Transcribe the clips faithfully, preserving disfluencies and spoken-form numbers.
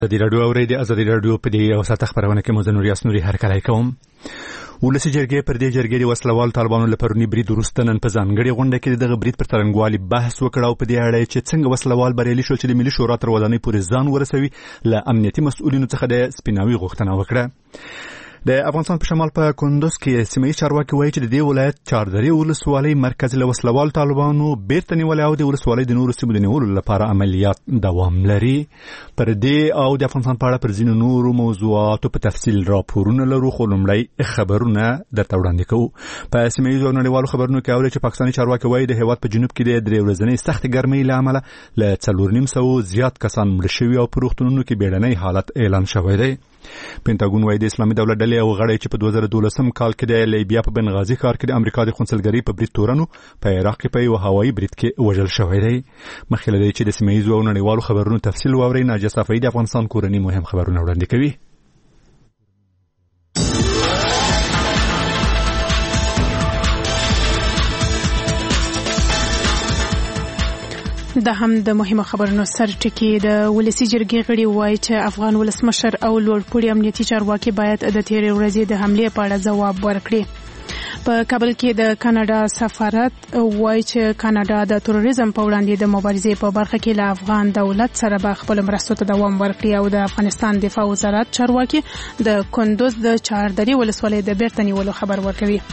د رادیو اوري د ازادي رادیو په دې او ساته خبرونه کې مزنور یاسنوري هر کله کوم ولسی جرګې پر دې جرګې د وسلوال طالبانو لپاره برید وروسته نن په ځانګړي غونډه کې دغه برید پر ترنګوالي بحث وکړ او په دې اړه چې څنګه وسلوال بریالي شول چې د ملي شورا تر ودانۍ پورې ځان ورسوي له امنیتي مسؤلینو څخه د سپیناوي غوښتنه وکړه. د افغانستان په شمال په کندوز کې سیمه چارواکي وایي چې د دې ولایت چاردري ولسوالۍ مرکز له وسلوال طالبانو بیرته نیولې او د ولسوالۍ د نورو سیمو د نیولو لپاره عملیات دوام لري. پر دې او د افغانستان په اړه پر ځینو نورو موضوعاتو په تفصیل راپورونه لرو، خو لومړی خبرونه درته وړاندې کوو. په سیمه ییزو نړیوالو خبرونو کې اوري چې پاکستاني چارواکي وایي د هیواد په جنوب کې د درې ورځنۍ سخت ګرمۍ له امله له څلور نیم سوه زیات کسان مړه شوي او په روغتونونو کې بیړنی حالت اعلان شوی دی. پینټاګون وايي د اسلامي دولت ډلې او غړي چې په دوه زره دولسم کال کې د لیبیا په بنغازي ښار کې د امریکا د قونسلګرۍ په برید تورنو په عراق کې په یو هوایي برید کې وژل شوی دی. مخکې له دې چې د سیمه ییزو او نړیوالو خبرونو تفصیل واوري، ناجیه صفایی د افغانستان کورنۍ مهم خبرونه وړاندې کوي. دا هم د مهمو خبرونو سر ټکی. د ولسی جرګې غړي وایي چې افغان ولسمشر او لوړپوړي امنیتي چارواکي باید د تیرې ورځې د حملې په اړه ځواب ورکړي. په کابل کې د کاناډا سفارت وایي چې کاناډا د تروریزم په وړاندې د مبارزې په برخه کې له افغان دولت سره به خپل مرستو ته دوام ورکړي. او د افغانستان دفاع وزارت چارواکي د کندوز د چاردري ولسوالۍ د بیرته نیولو خبر ورکوي.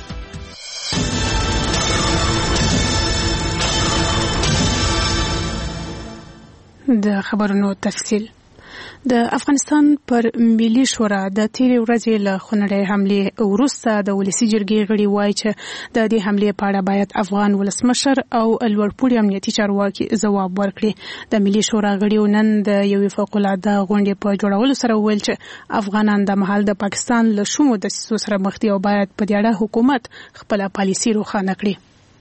د خبرونو تفصیل. د افغانستان پر ملي شورا د تیرې ورځې له خونړۍ حملې وروسته د ولسی جرګې غړي وایي چې د دې حملې په اړه باید افغان ولسمشر او لوړپوړي امنیتي چارواکي ځواب ورکړي. د ملي شورا غړي نن د یوې فوق‌العاده غونډې په جوړولو سره وویل چې افغانان د مهال د پاکستان له شومو دسیسو سره مخ دي او باید په دې اړه حکومت خپله پالیسي روښانه کړي.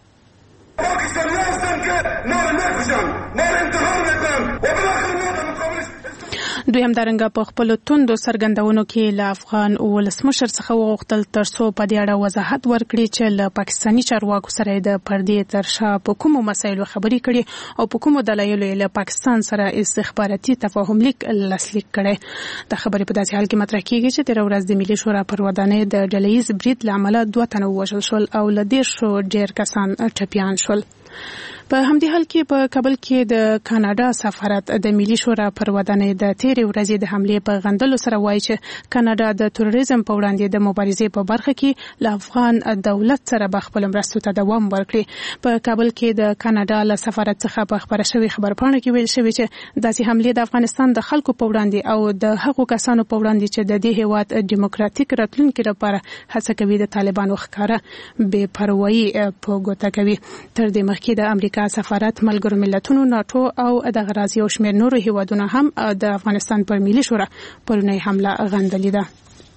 دوی هم دارنګه په خپل توندو سرګندونو کې له افغان ولسمشر څخه وغوښتل ترڅو په دې اړه وضاحت ورکړي چې له پاکستاني چارواکو سره د پردې تر شا په کومو مسایلو خبرې کړي او په کومو دلایلو له پاکستان سره استخباراتي تفاهم لیک لاسلیک کړي. د خبرې په داسې حال کې مطرح کیږي چې تیر ورځ د ملي شورا پر ودانۍ د ډلهییز برید له امله دوه تنه ووژل شول او له دېرشو ډېر کسان ټپیان شول. په همدې حال کې په کابل کې د کاناډا سفارت د ملي شورا پر ودانۍ د تیرې ورځې د حملې په غندلو سره وایي چې کاناډا د تروریزم په وړاندې د مبارزې په برخه کې له افغان دولت سره به خپل مرستو ته دوام ورکړي. په کابل کې د کاناډا له سفارت څخه په خبره شوې خبرپاڼه کې ویل شوی چې داسې حملې د افغانستان د خلکو په وړاندې او د هغو کسانو په وړاندې چې د دې هیواد دیموکراتیک راتلونکي لپاره هڅه کوي د طالبانو ښکاره بې پروايي په ګوته کوي. تر دې مخکې د امریکا سفارت، ملګرو ملتونو، ناتو او د غرازي او شمیر نورو هیوادونو هم د افغانستان پر ملي شورا پرونی حمله غندلې ده.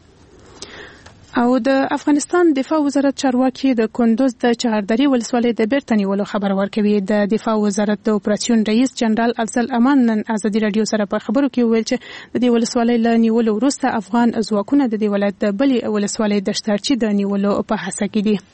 او د افغانستان دفاع وزارت چارواکي د کندوز د چهاردري ولسوالۍ د بیرته نیولو خبر ورکوي. د دفاع وزارت د اپراسیون رئیس جنرال افضل امان نن ازادي رادیو سره په خبرو کې ویل چې د دې ولسوالۍ له نیولو وروسته افغان ځواکونه د دې ولایت د بلې ولسوالۍ دشتارچي د نیولو په هڅه کې دي.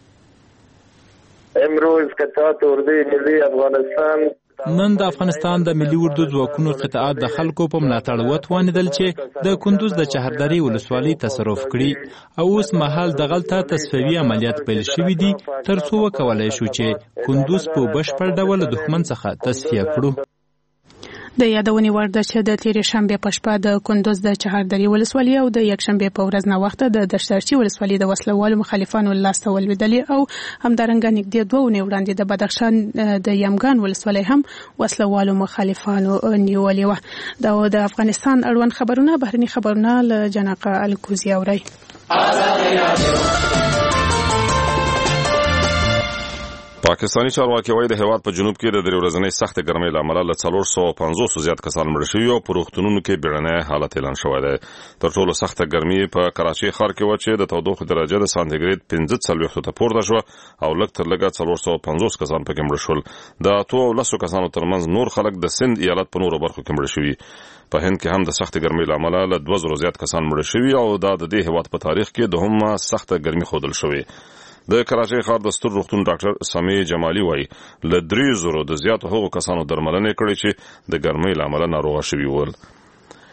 امروز قطعات اردوی ملی افغانستان نن د افغانستان د ملي اردو ځواکونو قطعات د خلکو په ملاتړ وتوانیدل چې د کندوز د چهاردري ولسوالۍ تصرف کړي او اوس مهال د غلطه تصفیوي عملیات پیل شوي دي ترڅو وکولای شو چې کندوز په بشپړ ډول دښمن څخه تصفیه کړو. د یادونې وړ ده چې د تیرې شنبې په شپه د کندوز د چهاردري ولسوالۍ او د یکشنبې په ورځ ناوخته د دشتارچي ولسوالۍ د وسلوالو مخالفانو لاسته ولوېدلې او همدارنګه نږدې دوه اونۍ وړاندې د بدخشان د یمګان ولسوالۍ هم وسلوالو مخالفانو نیولې وه. دا د افغانستان اړوند خبرونه بهرني خبرونه له جناقه الکوزي اورئ. پاکستاني چارواکي وايي د هیواد په جنوب کې د درې ورځنۍ سخت ګرمۍ له امله له څلور سوه پنځوس زیات کسان مړه شوي او په روغتونونو کې بیړنی حالت اعلان شوی دی. تر ټولو سخته ګرمي په کراچۍ ښار کې وه چې د تودوخې درجه د سانتیګریډ پنځه څلوېښتو ته پورته شوه او لږ تر لږه څلور سوه پنځوس کسان پکې مړه شول. د اتو او لسو کسانو ترمنځ نور خلک د سند ایالت په نورو برخو کې مړه شوي. په هند کې هم د سخت ګرمۍ له امله له دوه زرو زیات کسان مړه شوي او دا د دې هیواد په تاریخ کې دوهمه سخته ګرمي ښودل شوې. د کراچۍ ښار د ستر روغتون ډاکټر سمی جمالي وایي له درې زرو د زیاتو هغو کسانو درملنه کړې چې د ګرمۍ له امله ناروغه شوي ول.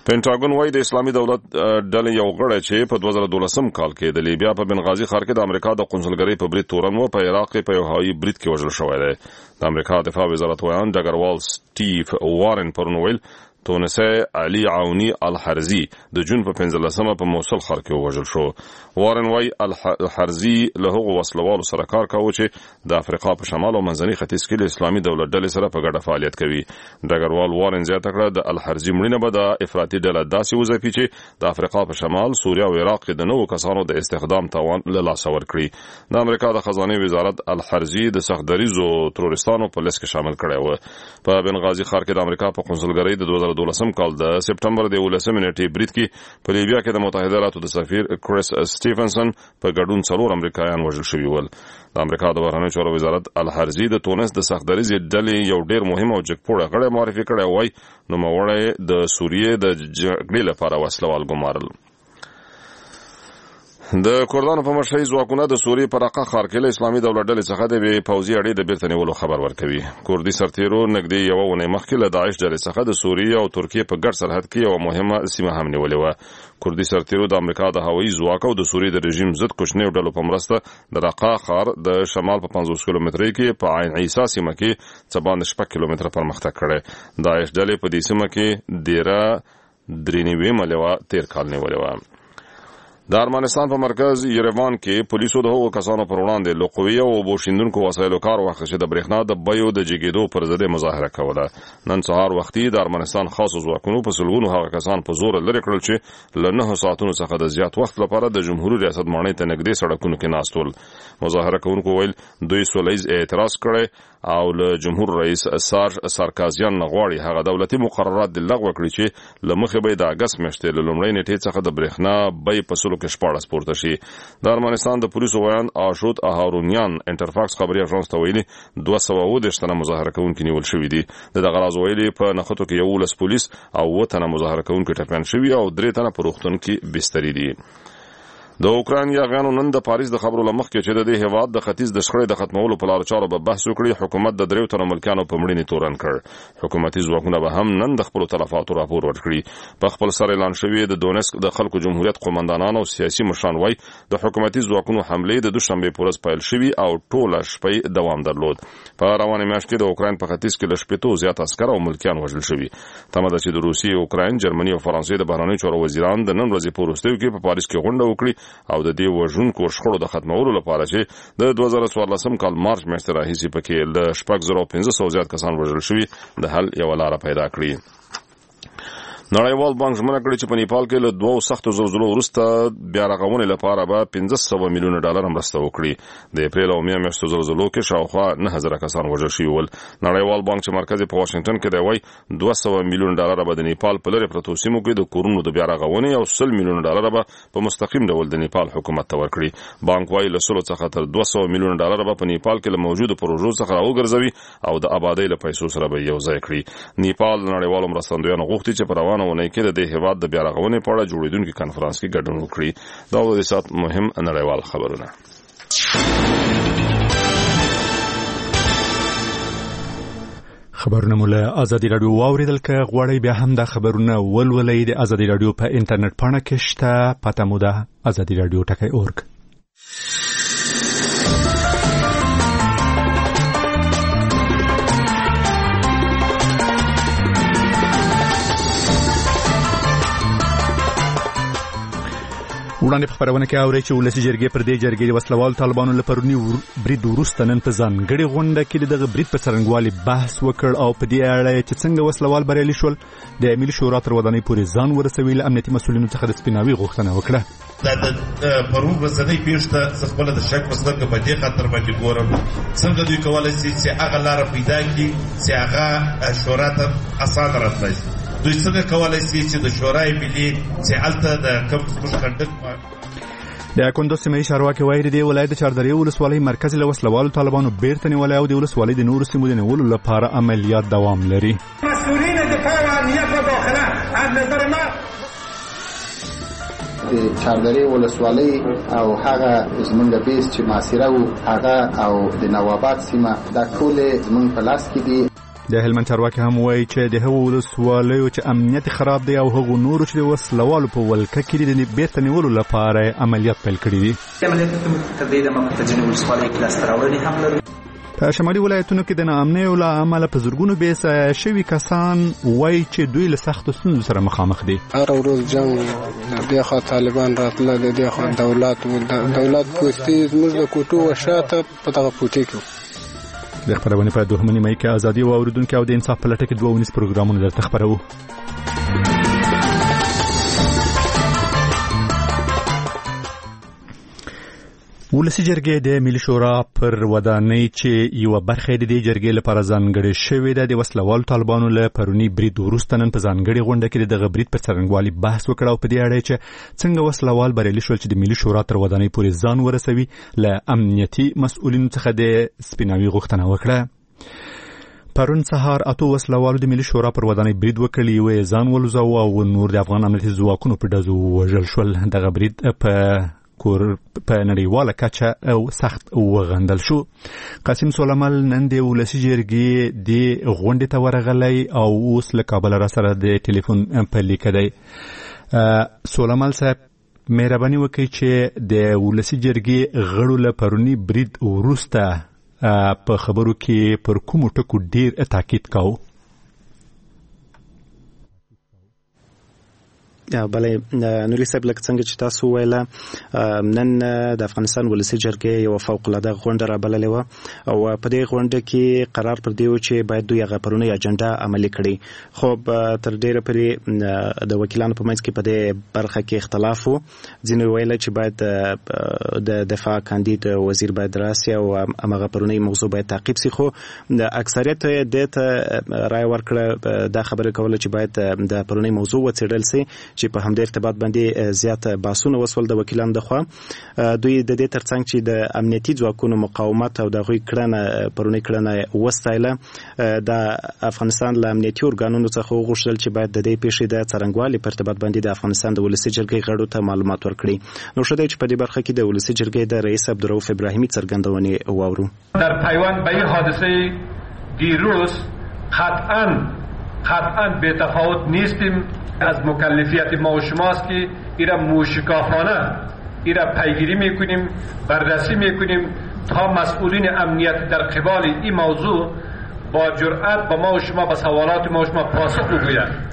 پینټاګون وايي د اسلامي دولت ډلې یو غړی چې په دوه زره دولسم کال کې د لیبیا په بنغازي ښار کې د امریکا د قونسلګرۍ په برید تورن و په عراق کې په یو هوایي برید کې وژل شوی دی. د امریکا دفاع وزارت ویان ډګروال سټیو وارن پرون ویل تونسي علي عوني الحرزي د جون په پنځلسمه په موصل ښار کې وژل شو. وارن وايي الحرزي له هغو وسلوالو سره کار کاوه چې د افریقا په شمال او منځني ختیځ کې د اسلامي دولت ډلې سره په ګډه فعالیت کوي. ډګروال وارن زیاته کړه د الحرزي مړینه به د افراطي ډله داسې وځپي چې د افریقا په شمال، سوریه او عراق کې د نوو کسانو د استخدام توان له لاسه ورکړي. د امریکا د خزانه وزارت الحرزي د سختدریزو تروریستانو په لیست کې شامل کړی و. په بنغازي ښار کې د امریکا په قونسلګرۍ د دوه زره دولسم کال د سپټمبر د ولسمې نیټې برید کې په لیبیا کې د متحده ایالاتو د سفیر کریس سټیفنسن په ګډون څلور امریکایان وژل شوي ول. د امریکا د بهرنیو چارو وزارت الحرزي د تونس د سختدریزې ډلې یو ډیر مهم او جګپوړه غړی معرفي کړی وای. نوموړی د سوریې د جګړې لپاره وسلوال ګمارل. د کردانو په مشرۍ ځواکونه د سوریې په رقه ښار کې له اسلامي دولت ډلې څخه د بې پوځي اډې د بیرته نیولو خبر ورکوي. کردي سرتیرو نږدې یوه اونۍ مخکې له داعش ډلې څخه د سوریې او ترکیې په ګډ سرحد کې یوه مهمه سیمه هم نیولې وه. کردي سرتیرو د امریکا د هوایي ځواک او د سوریې د رژیم ضد کوچنیو ډلو په مرسته د رقه ښار د شمال په پنځوس کیلومترۍ کې په عین عیسی سیمه کې څه باندې شپږ کیلومتره پرمختګ کړی. داعش ډلې په دې سیمه کې ډیره درې نیویمه لیوه تیر کال نیولې وه. د ارمنستان په مرکز یریوان کې پولیسو د هغو کسانو پر وړاندې له قوي او بوشیندونکو وسایلو کار واخیست چې د برېښنا د بیو د جګېدو پر ضد مظاهره کوله. نن سهار وختي د ارمنستان خاصو ځواکونو په سلګونو هغه کسان په زور لرې کړل چې له نهو ساعتونو څخه د زیات وخت لپاره د جمهوریت ریاست ماڼۍ ته نږدې سړکونو کې ناست ول. مظاهره کوونکو ویل دوی سوله ییز اعتراض کړی او له جمهور رئیس سارج سارکازیان نه غواړي هغه دولتي مقررات د لغوه کړي چې له مخې به د اګست میاشتې له لومړۍ نیټې څخه د برېښنا بیې په سلو کې شپاړس پورته شي. د ارمنستان د پولیسو ویان آشوت اهارونیان انټرفاکس خبري اژانس ته ویلي دوه سوه اووه دېرش تنه مظاهره کوونکي نیول شوي دي. د دغه راز ویلي په نښتو کې یولس پولیس او اووه تنه مظاهره کوونکي ټپیان شوي او درې تنه په روغتون کې بستري دي. د اوکراین یاغیانو نن د پاریس د خبرو له مخکې چې د دې هیواد د ختیځ د شخړې د ختمولو په لارو چارو به بحث وکړي، حکومت د دریو تنو ملکیانو په مړینې تورن کړ. حکومتي ځواکونه به هم نن د خپلو تلفاتو راپور ورکړي. په خپل سر اعلان شوي د دونسک د خلکو جمهوریت قومندانان او سیاسي مشران وایي د حکومتي ځواکونو حملې د دوشنبې په ورځ پیل شوي او ټوله شپه دوام درلود. په روانه میاشت کې د اوکراین په ختیځ کې له شپېتو زیات عسکر او ملکیان وژل شوي. تمه ده چې د روسیې، اوکراین، جرمني او فرانسې د بهرنیو چارو وزیران د نن ورځې په وروستیو کې په پاریس کې غونډه وکړي او د دې وژونکو شخړو د ختمولو لپاره چې د دوه زره څوارلسم کال مارچ میاشتې راهیسې پکې له شپږ زره پنځه سوه زیات کسان وژل شوي د حل یوه لاره پیدا کړي. نړیوال بانک ژمنه کړې چې په نیپال کې له دوو سختو زلزلو وروسته بیا رغونې لپاره به پنځه سوه میلیونه ډالر مرسته وکړي. د اپریل او مې میاشتو زلزلو کې شاوخوا نهه زره کسان وژل شوي ول. نړیوال بانک چې مرکز په واشنګټن کې دی وایي دوه سوه میلیونه ډالر به د نیپال په لرې پرتو سیمو کې د کورونو د بیا رغونې او سل میلیونه ډالر به په مستقیم ډول د نیپال حکومت ته ورکړي. بانک وایي له سلو څخه تر دوه سوه میلیونه ډالر به په نیپال کې له موجودو پروژو څخه راوګرځوي او د آبادۍ له پیسو سره به یو ځای کړي. نیپال د نړیوالو مرستندویانو غوښتي چې په روانه اونۍ کې د دې هیواد د بیا رغونې په اړه جوړېدونکي کنفرانس کې ګډون وکړي. دا و د ساعت مهم نړیوال خبرونه. خبرونه مو له ازادي راډیو واوریدل. که غواړئ بیا هم دا خبرونه ولولئ د ازادي راډیو په انټرنیټ پاڼه کې شته. پته مو ده ازادي راډیو ټکی اورګ. وړاندې په خبرونه کې اورئ چې ولسي جرګې پر دې جرګې د وسلوال طالبانو له پروني برید وروسته نن په ځانګړې غونډه کې د دغه برید په څرنګوالي بحث وکړ او په دې اړه چې څنګه وسلوال بریالي شول د ملي شورا تر ودانۍ پورې ځان ورسوي. له امنیتي مسؤلینو څخه د سپیناوي غوښتنه وکړه. دا د پرون ورځنۍ پیښه ته خپل د شک پسلګه په دې خاطر باندې ګورم څنګه دوی کولای شي چې هغه لار پیدا کړي چې هغه شورا ته اسانه راتلای. دوی څنګه کولای شي چې د شورای ملي چې الته د کم مشکندک د کندوز سیمې چارواکي وایي د ولایت د چاردرې ولسوالۍ مرکز له وسلوالو طالبانو بیرته نیولای او د ولسوالۍ د نورو سیمو د نیولو لپاره عملیات دوام لري. مسؤلین دفاع و امنیت و داخله از نظر ما د چاردرې ولسوالۍ او هغه زمونږ بیس چې معاصره وو هغه او د نواباد سیمه دا ټول زمونږ په لاس کې دي. د هلمند چارواکي هم وایي چې د هغو ولسوالیو چې امنیت خراب دی او هغو نورو چې د وسلوالو په ولکه کې دي د بیرته نیولو لپاره عملیات پیل کړي دي. عملیات تر دې دمه په ځینو ولسوالیو کې لاسته راوړنې هم لري. په شمالي ولایتونو کې د ناامنیو له امله په زرګونو بېسایه شوي کسان وایي چې دوی له سختو ستونزو سره مخامخ دي. هر ورځ جنګ د دې خوا طالبان راتله د دې خوا دولت دولت پوستې زموږ د کوټو وشاته په دغه پوټې کې. د خپرونې په دوهمه نیمه کې ازادي او اوریدونکو او د انصاف په لټه کې دوه ونیز پروګرامونه درته خپروو. ولسی جرګې د ملي شورا پر ودانۍ چې یو برخه د دې جرګې لپاره ځانګړې شوې ده د وسلوالو طالبانو له پرونی برید وروسته نن په ځانګړې غونډه کې د غبرید پر څرنګوالي بحث وکړ او په دې اړه چې څنګه وسلوال بریالي شول چې د ملي شورا تر ودانۍ پورې ځان ورسوي له امنیتي مسؤلینو څخه د سپیناوي غوښتنه وکړه. پرون سهار اتو وسلوالو د ملي شورا پر ودانۍ برید وکړ، یو ځان ولوزاوه او نور د افغان امنیتي ځواکونو په ډزو وژل شول. د غبرید په کور په نړیواله کچه او سخت وغندل شو. قاسم سولمل نن د ولسی جرګې د غونډې ته ورغلی او اوس له کابل را سره د ټلیفون په لیکه دی. سولمل صاحب مهرباني وکړئ چې د ولسی جرګې غړو له پرونی برید وروسته په خبرو کې پر کومو ټکو ډیر تاکید کاوه. بلې نوري صاحب لکه څنګه چې تاسو ویله نن د افغانستان ولسی جرګې یو فوق العاده غونډه را بللې وه او په دې غونډه کې قرار پر دی و چې باید دوی هغه پرونی اجنډا عملي کړي، خو تر ډیره پورې د وکیلانو په منځ کې په دې برخه کې اختلاف و. ځینې ویله چې باید د دفاع کاندید وزیر باید راسي او هغه پرونی موضوع باید تعقیب سي، خو د اکثریت دې ته رای ورکړه دا خبره کوله چې باید د پرونی موضوع وڅېړل سي چې په همدې ارتباط باندې زیات بحثونه وسول د وکیلانو دخوا. دوی د دې ترڅنګ چې د امنیتي ځواکونو مقاومت او د غوي کړنه پرونی کړنه وستایله د افغانستان له امنیتي ارګانونو څخه وغوښتل چې باید د دې پیښې د څرنګوالي په ارتباط باندې د افغانستان د ولسی جرګې غړو ته معلومات ورکړي. نو شته چې په دې برخه کې د ولسی جرګې د رئیس عبدالرؤف ابراهیمی څرګندونې واورو. در پیوند به این حادثه دیروز قطعا قطعا بی‌تفاوت نیستیم. از مکلفیت ما و شماست که ایرا موشکافانه ایرا پیگیری میکنیم، بررسی میکنیم تا مسئولین امنیت در قبال این موضوع با جرأت با ما و شما با سوالات ما و شما پاسخ بگویند.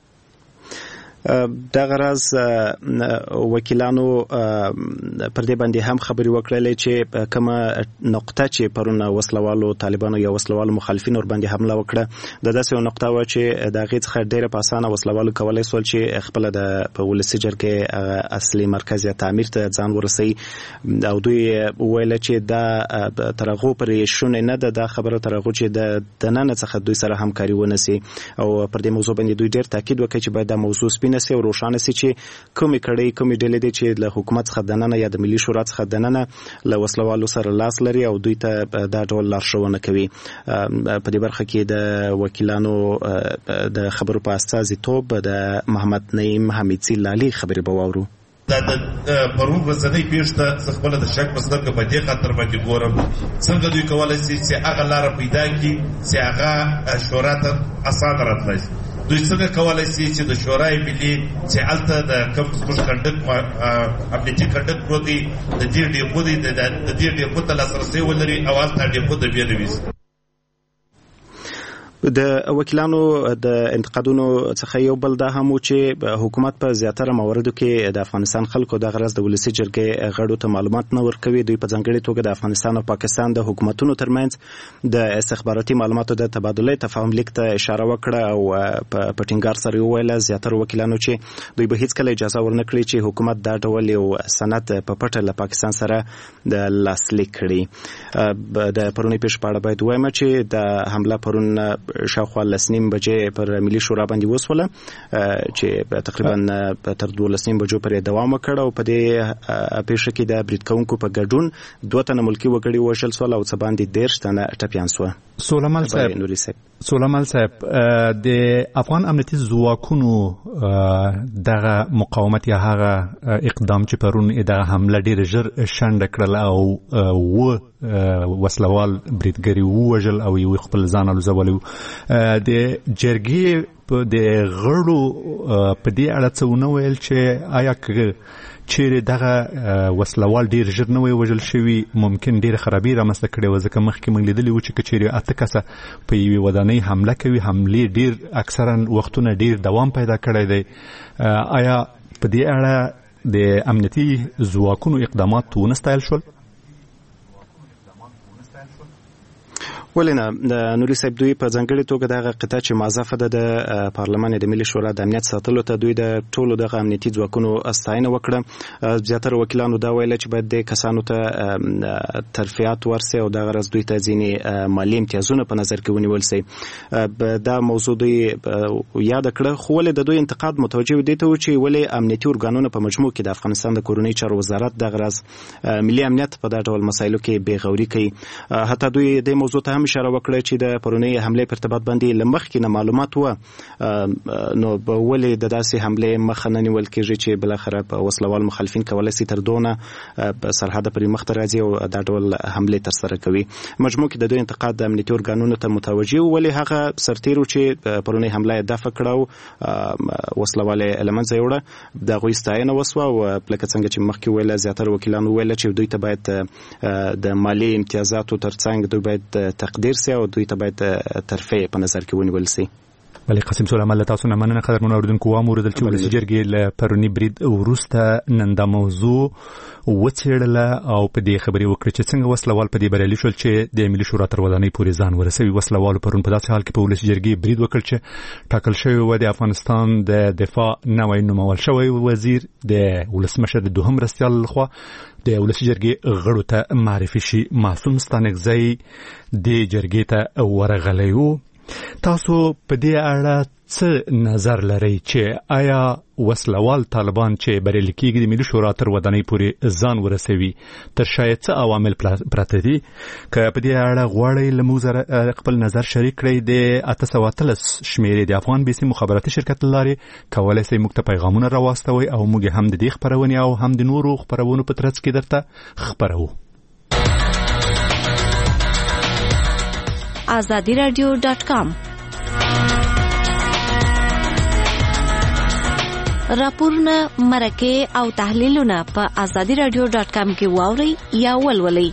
دغه راز وکیلانو پر دې باندې هم خبري وکړلې چې کومه نقطه چې پرون وسلوالو طالبانو یا وسلوالو مخالفین ور باندې حمله وکړه د داسې یو نقطه و چې د هغې څخه ډېره په اسانه وسلوالو کولی سول چې خپله د ولسي جرګې اصلي مرکز یا تعمیر ته ځان ورسوي او دوی وویله چې دا تر هغو پورې شونې نه ده دا خبره تر هغو چې د دننه څخه دوی سره همکاري ونسي او پر دې موضوع باندې دوی ډېر تاکید وکړي چې باید دا موضوع سپینه سي او روښانه سي چې کومې کړۍ کومې ډلې دي چې له حکومت څخه دننه یا د ملي شورا څخه دننه له وسلوالو سره لاس لري او دوی ته دا ډول لارښوونه کوي. په دې برخه کې د وکیلانو د خبرو په استازیتوب د محمد نعیم حمیدزي لالي خبرې به واورو. دا د پرون ورځنۍ پیښه ته زه خپله د شک په سترګه په دې خاطر باندې ګورم څنګه دوی کولی شي چې هغه لاره پیدا کړي چې هغه شورا ته اسانه راتلی شي. دوی څنګه کولی شي چې د شورای ملي چې هلته د کوم زموږ کنډک امنیتي کنډک پروت دی د دې ډیپو دی د دې ډیپو ته لاسرسی ولري او هلته ډیپو د بیلې وي. د وکیلانو د انتقادونو څخه یو بل دا هم و چې حکومت په زیاتره مواردو کې د افغانستان خلکو د غرض د ولسی جرګې غړو ته معلومات نه ورکوي. دوی په ځانګړي توګه د افغانستان او پاکستان د حکومتونو ترمنځ د استخباراتي معلوماتو د تبادله تفاهم لیک ته اشاره وکړه او په پټینګار سره ویل زیاتره وکیلانو چې دوی به هیڅ کله اجازه ورنکړي چې حکومت دا ډول یو سند په پټه له پاکستان سره د لاسلیک کړي. د پرونی پیښې په اړه باید ووایم چې د حمله پرون شاوخوا لس نیم بجې پر ملي شورا باندې وسوله چې تقریبا تر دولس نیم بجو پورې دوام وکړ او په دې پیښه کې د برید کوونکو په ګډون دوه تنه ملکي وګړي وژل سول او څه باندې دېرش تنه ټپیان سوه. سولمل صاحب سولمل صاحب د افغان امنیتي ځواکونو دغه مقاومت یا هغه اقدام چې پرون دغه حمله ډېره ژر شنډه کړله او و وسلوال بریدګر ووژل او یو خپل ځان الوزولی د جرګې د غړو په دې اړه څه ونه ویل چې آیا چیرې دغه وسلوال ډیر ژر نه وي وژل شوي ممکن ډیره خرابي رامنځته کړې وه ځکه مخکې موږ لیدلي وو چې که چیرې اته کسه په یوې ودانۍ حمله کوي حملې ډیر اکثرا وختونه ډیر دوام پیدا کړی دی آیا په دې اړه د امنیتي ځواکونو اقدامات ونه ستایل شول؟ ولې نه د نوري صاحب دوی په ځانګړې توګه دغه قطعه چې معزفه ده د پارلمان د ملي شورا د امنیت ساتلو ته دوی د ټولو دغه امنیتي ځواکونو ستاینه وکړه. زیاتره وکیلانو دا ویل چې باید د کسانو ته ترفیعات ورسي او دغه راز دوی ته ځینې مالي امتیازونه په نظر کې ونیول سي. دا موضوع دوی یاد کړه خو ولې د دوی انتقاد متوجه دي ته چې ولې امنیتي ارګانونه په مجموع کې د افغانستان د کورنۍ چارو وزارت دغه راز ملي امنیت په دغه ډول مسایلو کې بې غوري کوي. حتی دوی د موضوع ته اشاره وکړه چې د پرونی حمله په ارتباط باندې لمخ کې نه معلومات و نو ولې د داسې حمله مخ نه نیول کېږي چې بل اخر په وسلوال مخالفین کولای شي تر دونه په سرحد پرې مخ ته راځي او د ډول حمله تر سره کوي. مجموع کې د دوی انتقاد د امنیتي ارګانونو ته متوجه ولې هغه سرتیرو چې پرونی حمله دفع کړو وسلوال المنځ یوړه د غوي ستاینه وسوه او لکه څنګه چې مخکې ویل زیاتره وکیلانو ویل چې دوی ته باید د مالی امتیازاتو ترڅنګ دوی باید تقدیر سي او دوی ته باید ترفیع په نظر کې ونیول سي. بلې قاسم سلیمان له تاسو نه مننه قدرمنو اوریدونکو واوریدل چې ولسي جرګې له پرونی برید وروسته نن دا موضوع وڅېړله او په دې خبرې وکړه چې څنګه وسلوال په دې بریالي شول چې د ملي شورا تر ودانۍ پورې ځان ورسوي. وسلوالو پرون په داسې حال کې په ولسي جرګې برید وکړ چې ټاکل شوی و د افغانستان د دفاع نوی نومول شوی وزیر د ولسمشر د دوهم مرستیال لخوا د ولسي جرګې غړو ته معرفي شي. معصوم ستانکزی د جرګې ته ورغلی و. تاسو په دې اړه څه نظر لرئ چې آیا وسلوال طالبان چې بریالي کېږي د ملي شورا تر ودانۍ پورې ځان ورسوي تر شاید څه عوامل پراته دي؟ که په دې اړه غواړئ له موږ سره خپل نظر شریک کړئ د اته سوه اتلس شمېرې د افغان بیسي مخابراتي شرکت له لارې کولی شئ موږ ته پیغامونه راواستوئ او موږ هم د دې خپرونې او هم د نورو خپرونو په ترڅ کې درته خپروو. آزادی رادیو ډاټ کام راپورونه مرکه او تحلیلونه په آزادی رادیو ډاټ کام کې واورئ یا ولولئ.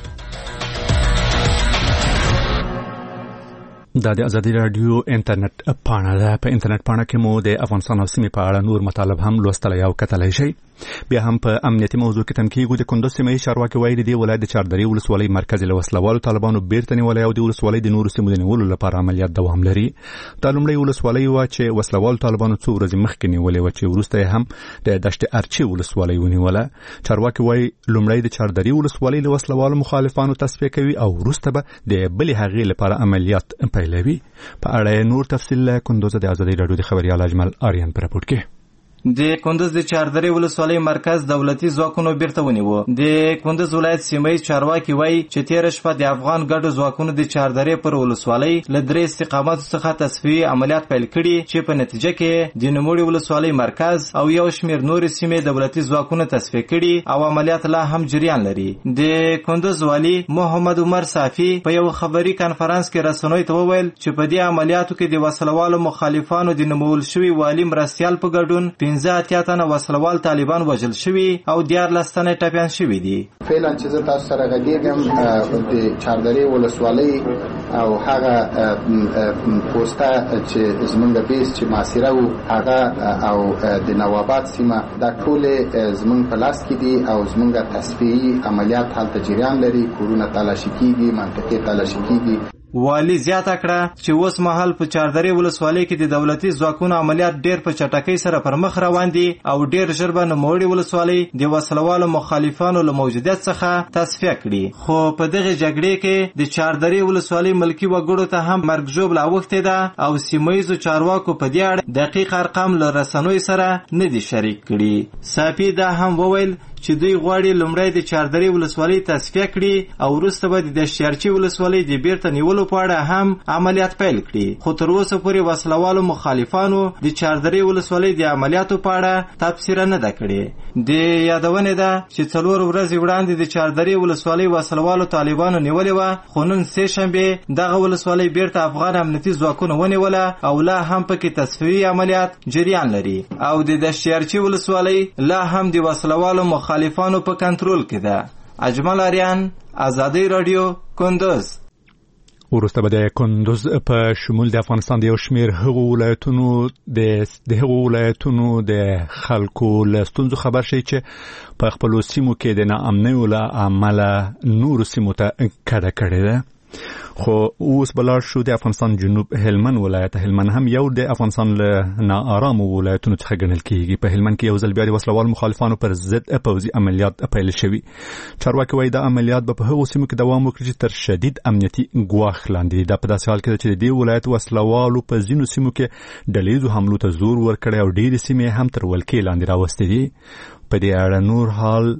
دا د ازادي رادیو انټرنیټ پاڼه ده. په انټرنیټ پاڼه کې مو د افغانستان او سیمې په اړه نور مطالب هم لوستلی او کتلی شئ. بیا هم په امنیتي موضوع کې تم کېږو. د کندوز سیمه ییز چارواکي وایي د دې ولایت د چاردرې ولسوالۍ مرکز له وسلوالو طالبانو بیرته نیولی او د ولسوالۍ د نورو سیمو د نیولو لپاره عملیات دوام لري. دا لومړی ولسوالۍ وه چې وسلوالو طالبانو څو ورځې مخکې نیولې وه چې وروسته یې هم د دشت ارچي ولسوالۍ ونیوله. چارواکي وایي لومړی د چاردرې ولسوالۍ له وسلوالو مخالفانو تصفیه کوي او وروسته به د بلې هغې لپاره عملیات پیلوي. په اړه نور تفصیل له کندوز د ازادي رادیو د خبریال اجمل آریان په راپورټ کې. د کندوز د چاردرې ولسوالۍ مرکز دولتي ځواکونو بیرته ونیو. د کندوز ولایت سیمه ییز چارواکي وایي چې تېره شپه د افغان ګډو ځواکونو د چاردرې پر ولسوالۍ له درې استقاماتو څخه تصفیې عملیات پیل کړي چې په نتیجه کې د نوموړې ولسوالۍ مرکز او یو شمېر نورې سیمې دولتي ځواکونه تصفیه کړي او عملیات لا هم جریان لري. د کندوز والي محمد عمر صافي په یو خبري کنفرانس کې رسنیو ته وویل چې په دې عملیاتو کې د وسلوالو مخالفانو د نومول شوي والي مرستیال په ګډون پنځه اتیا تنه وسلوال طالبان وژل شوي او دیارلس تنه ټپیان شوي دي. فعلا چې زه تاسو سره غږیږم د چاردرې ولسوالۍ او هغه پوسټه چې زمونږ بیس چې معاصره وو هغه او د نواباد سیمه دا ټول زمونږ په لاس کې دي او زمونږ تصفیهي عملیات هلته جریان لري. کورونه تالاشي کېږي، منطقې تالاشي کېږي. والی زیاته کړه چې اوس مهال په چاردرې ولسوالۍ کې د دولتي ځواکونو عملیات ډېر په چټکۍ سره پر مخ روان دي او ډېر ژر به نوموړې ولسوالۍ د وسلوالو مخالفانو له موجودیت څخه تصفیه کړي. خو په دغه جګړې کې د چاردرې ولسوالۍ ملکي وګړو ته هم مرګ ژوبله اوښتې ده او سیمه ییزو چارواکو په دې اړه دقیق ارقام له رسنیو سره نه دي شریک کړي. صافي دا هم وویل چې دوی غواړي لومړی د چاردرې ولسوالۍ تصفیه کړي او وروسته به د دشت ارچي ولسوالۍ د بیرته نیولو وسلوالو په اړه هم عملیات پیل کړي، خو تر اوسه پورې وسلوالو مخالفانو د چاردرې ولسوالۍ د عملیاتو په اړه تبصره نه ده کړې. د یادونې ده چې څلور ورځې وړاندې د چاردرې ولسوالۍ وسلوالو طالبانو نیولې وه، خو نن سه شنبه دغه ولسوالۍ بیرته افغان امنیتي ځواکونو ونیوله او لا هم پکې تصفیوي عملیات جریان لري او د دشتیارچي ولسوالۍ لا هم د وسلوالو مخالفانو په کنټرول کې ده. اجمل اریان، آزادی رادیو، کندوز. وروسته به د کندوز په شمول د افغانستان د یو شمیر هغو ولایتونو د هغو ولایتونو د خلکو له ستونزو خبر شي چې په خپلو سیمو کې د ناامنیو له امله نورو سیمو ته کډه کړې ده. خو اوس بلار شو د افغانستان جنوب هلمند ولایت. هلمند هم یو د افغانستان له ناارامو ولایتونو څخه ګڼل کیږي. په هلمند کې یو ځل بیا د وسلوال مخالفانو پر ضد پوځي عملیات پیل شوي. چارواکي وایي دا عملیات به په هغو سیمو کې دوام وکړي چې تر شدید امنیتي ګواښ لاندې دي. دا په داسې حال کې ده چې د دې ولایت وسلوالو په ځینو سیمو کې ډلهییزو حملو ته زور ورکړی او ډېرې سیمې هم تر ولکې لاندې راوستې دي. په دې اړه نور حال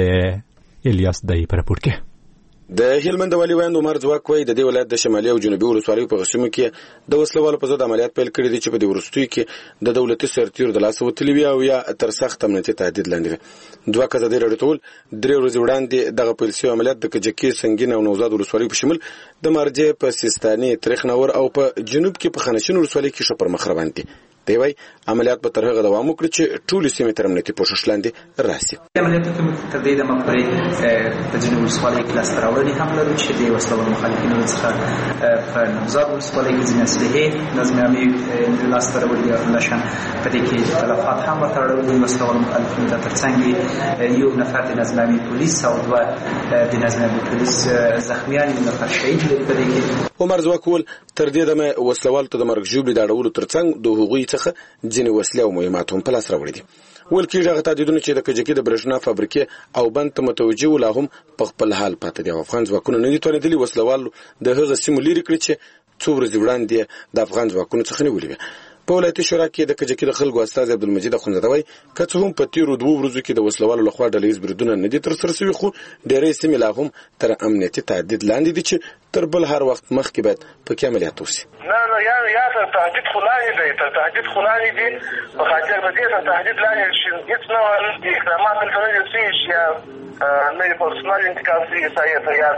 د الیاس دای په راپور کې. د هلمند والي ویاند عمر ځواک وایي د دې ولایت د شمالي او جنوبي ولسوالیو په قسمو کې د وسلوالو په ضد عملیات پیل کړي دي چې په دې وروستیو کې د دولتي سرتیرو د لاسه وتلي وي او یا تر سخت امنیتي تهدید لاندې وي. ځواک ازادي راډیو ته وویل درې ورځې وړاندې دغه پیل شوي عملیات د کجکي، سنګین او نوزاد ولسوالیو په شمول د مارجې په سیستاني، تریخنور او په جنوب کې په خانشین ولسوالۍ کې ښه پرمخ روان دي. دی وايي عملیات به تر هغه دوام وکړي چې ټولې سیمې تر امنیتي پوښښ لاندې راسي. عملیاتو تر دې دمه پورې په جنوب ولسوالۍ کې لاسته راوړنې هم لرو چې د وسلوالو مخالفینو څخه په نوزاد ولسوالۍ کې ځینې اسلحې نظامي لاسته راوړلي نشن. په دې کې تلفات هم ورته اړولي وسلوالو مخالفینو ته، تر څنګ یو نفر د نظامي پولیس او دوه د نظامي پولیس زخمیان، یو نفر شهید لري. په دې کې عمر ځواک وویل تر دې دمه وسلوالو ته د مرګ ژوبلې د اړولو تر څنګ د هغوی څخه ځینې وسلې او مهمات هم په لاس راوړي دي. ویل کېږي هغه تهدیدونه چې د کجکي د برېښنا فابریکې او بند ته متوجه وو لا هم په خپل حال پاتې دي او افغان ځواکونه نه دي توانېدلي وسلوال د هغه سیمو لرې کړي چې څو ورځې وړاندې د افغان ځواکونو څخه نیولې وې. په ولایتي شورا کې د کجکي د خلکو استازي عبدالمجید اخندزاده وایي که څه هم په تېرو دوو ورځو کې د وسلوالو لخوا ډلهییز بریدونه نه دي ترسره شوي، خو ډېری سیمې لا هم تر امنیتي تهدید لاندې دي چې تر بل هر وخت مخکې باید پکې عملیات وشي. نه نه یا یا تر تهدید خو لاندې دی، تر تهدید خو لاندې دي. په خاطر د دې تر تهدید لاندې شي هېڅ ډول اقدامات دلته نه دي شوي چې یا نه یې پرسونل انتقال شوي سایه یا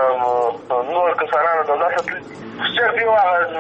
نور کسانانو دولت صرف یو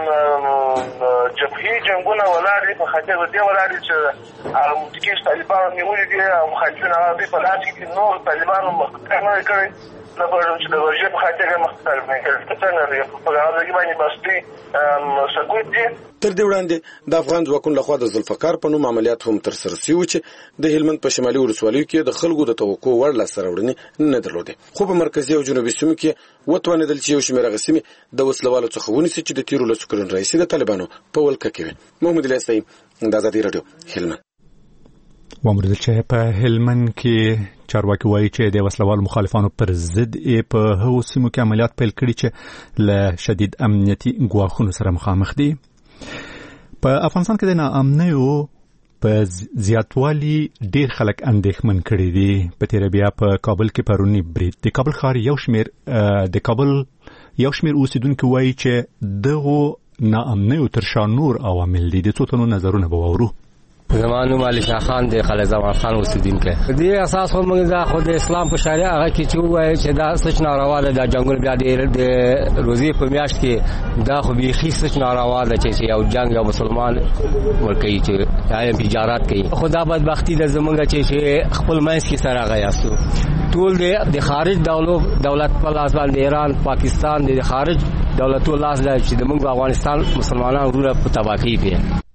جبهې جنګونه ولاړ دي. په خاطر د دې ولاړ دي چې متکیش طالبانو نیولي دي او مخالفین هغه دوی په لاس کې دي. نور طالبانو مخکې نه کړی نه غواړم چې د ورژې په خاطر یې مخکې نه کړي. که څنګه دی په هغه باندې بس دوی سکوت دي. تر دې وړاندې د افغان ځواکونو لخوا د ذوالفقار په نوم عملیات هم ترسره شوي وو چې د هلمند په شمالي ولسوالیو کې د خلکو د توقع وړ لاسته راوړنې نه درلودې، خو په مرکزي او جنوبي سیمو کې وتوانېدل چې یو شمېر هغه سیمې د وسلوالو څخه ونیسي چې د تېرو لسو کلونو راهیسې د طالبانو په ولکه کې وې. محمد الیاس دی، د ازادي راډیو، هلمند. ومرد چې په هلمند کې چارواکي وایي چې د وسلوال مخالفانو پر ضد په هغو سیمو کې عملیات پیل کړي چې له شدید امنیتي ګواښونو سره مخامخ دي. په افغانستان کې د ناامنیو په زیاتوالي ډیر خلک اندېښمن کړي دي. په تیره بیا په کابل کې پرونی برید د کابل ښار یو شمیر د کابل یو شمیر اوسیدونکو وایي چې دغه ناامنیو تر شا نور عوامل دي. د څو تنو نظرونه به واورو. زمانو مالی شاه خان د خالد زمان خان اوسیدونکی دی. اساس خو موږ د خود اسلام په شریعه هغه کې چې وایي چې دا سچ ناروا ده، د جنگل بیا د روزي په میاشت کې دا خو بیخي سچ ناروا ده چې یو جنگ یو مسلمان ورکوي چې یا تجارت کوي. خدا بدبختی د زمونږ چې خپل منځ کې سره غیاستو ټول د خارج دولت په لاس باندې ایران، پاکستان د خارج دولتو لاس ده چې د موږ افغانستان مسلمانانو وروره په تباہی دي.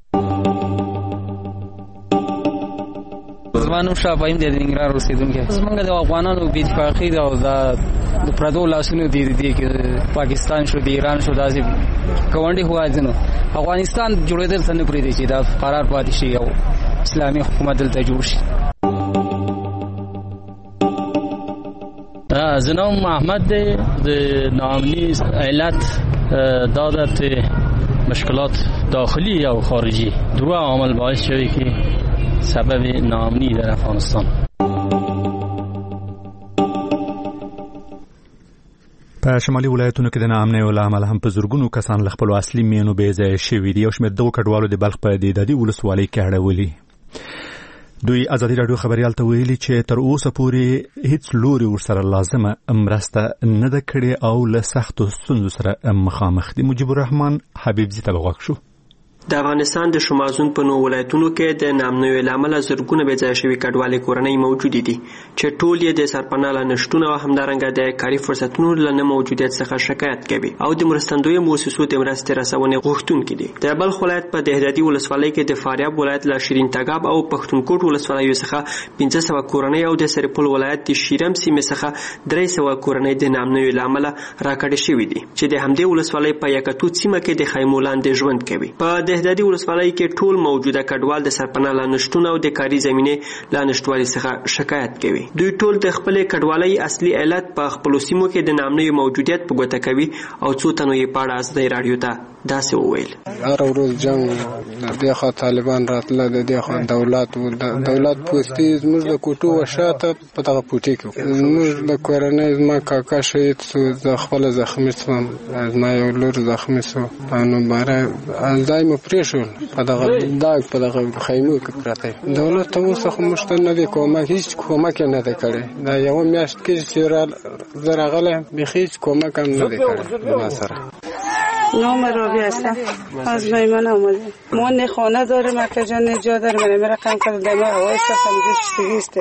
زمانو شاپایم د ننګرهار اوسیدونکو زمونږ د افغانانو بې اتفاقي ده او د پردو لاسونو دی دی کې پاکستان شو، د ایران شو، داسې ګاونډي هیوادونو افغانستان جوړېدل څه نه پرېږدي چې دا قرار پاتې شي او اسلامي حکومت دلته جوړ شي. زنام محمد دی. د ناامني علت دادت مشکلات داخلی او خارجی دو عامل باعث شوی که سبب ناامنی در افغانستان. په شمالي ولایتونو کې د ناامنۍ له امله هم په زرګونو کسان له خپلو اصلي مېنو بې ځایه شوي دي او شمېر دغو کډوالو د بلخ په دېدادي ولسوالۍ کې اړولي. دوی ازادي راډیو خبریال ته ویلي چې تر اوسه پورې هیڅ لوري ورسره لازمه مرسته نه ده کړې او له سختو ستونزو سره مخامخ دي. مجيب الرحمن حبیبزي ته غوږ شو. د افغانستان د شمالزون په نو ولایتونو کې د نامنوي لامل زرګونه بې ځای شوي کډوالي کورنۍ موجود دي چې ټول یې د سرپناه له نشټون او همدارنګه د کاري فرصتونو له نه موجودیت څخه شکایت کوي او د مرستندوی موسسو د مرستې رسونې غوښتونکي دي. د بلخ ولایت په دهدادي ولسوالۍ کې د فاریاب ولایت له شیرین تګاب او پښتونکوټ ولسوالیو څخه پنځه سوه کورنۍ او د سرپل ولایت د شیرم سیمې څخه درې سوه کورنۍ د نامنوي لامل راکړې شوي دي چې د همدې ولسوالۍ په یکتوت سیمه کې د خیمو لاندې ژوند کوي. په دهدادي ولسوالۍ کې ټول موجوده کډوال د سرپناه له نشټون او د کاري زمینې له نشټوالي څخه شکایت کوي. دوی ټول د خپلې کډوالۍ اصلي علت په خپلو سیمو کې د نامنوي موجودیت په ګوته کوي او څو تنو یې په اړه ازادۍ راډیو ته داسې وویل. هر ورځ جنګ د دې خوا طالبان راتله د دې خوا دولت دولت پوستي زموږ د کوټو وشاته په دغه پوټي کې زموږ د کورنۍ زما کاکا شهید سو زه خپله زخمي سوم زما یو لور زخمي سو نو باره ځای مو پرېښول په دغه داګ په دغه خیمو کې پراته. دولت ته اوس خو موږ ته نه دی کومک هیڅ کومک نه دی کړی. دا یوه میاشت کې چې زه راغلی بیخي هیڅ کومک هم نه دی کړی زما سره. نام رابی هستم از میمن آمده. ما نه خانه داریم اکا جان نه جا داریم من رقم کرد دمه هوای سخم دیشتگیسته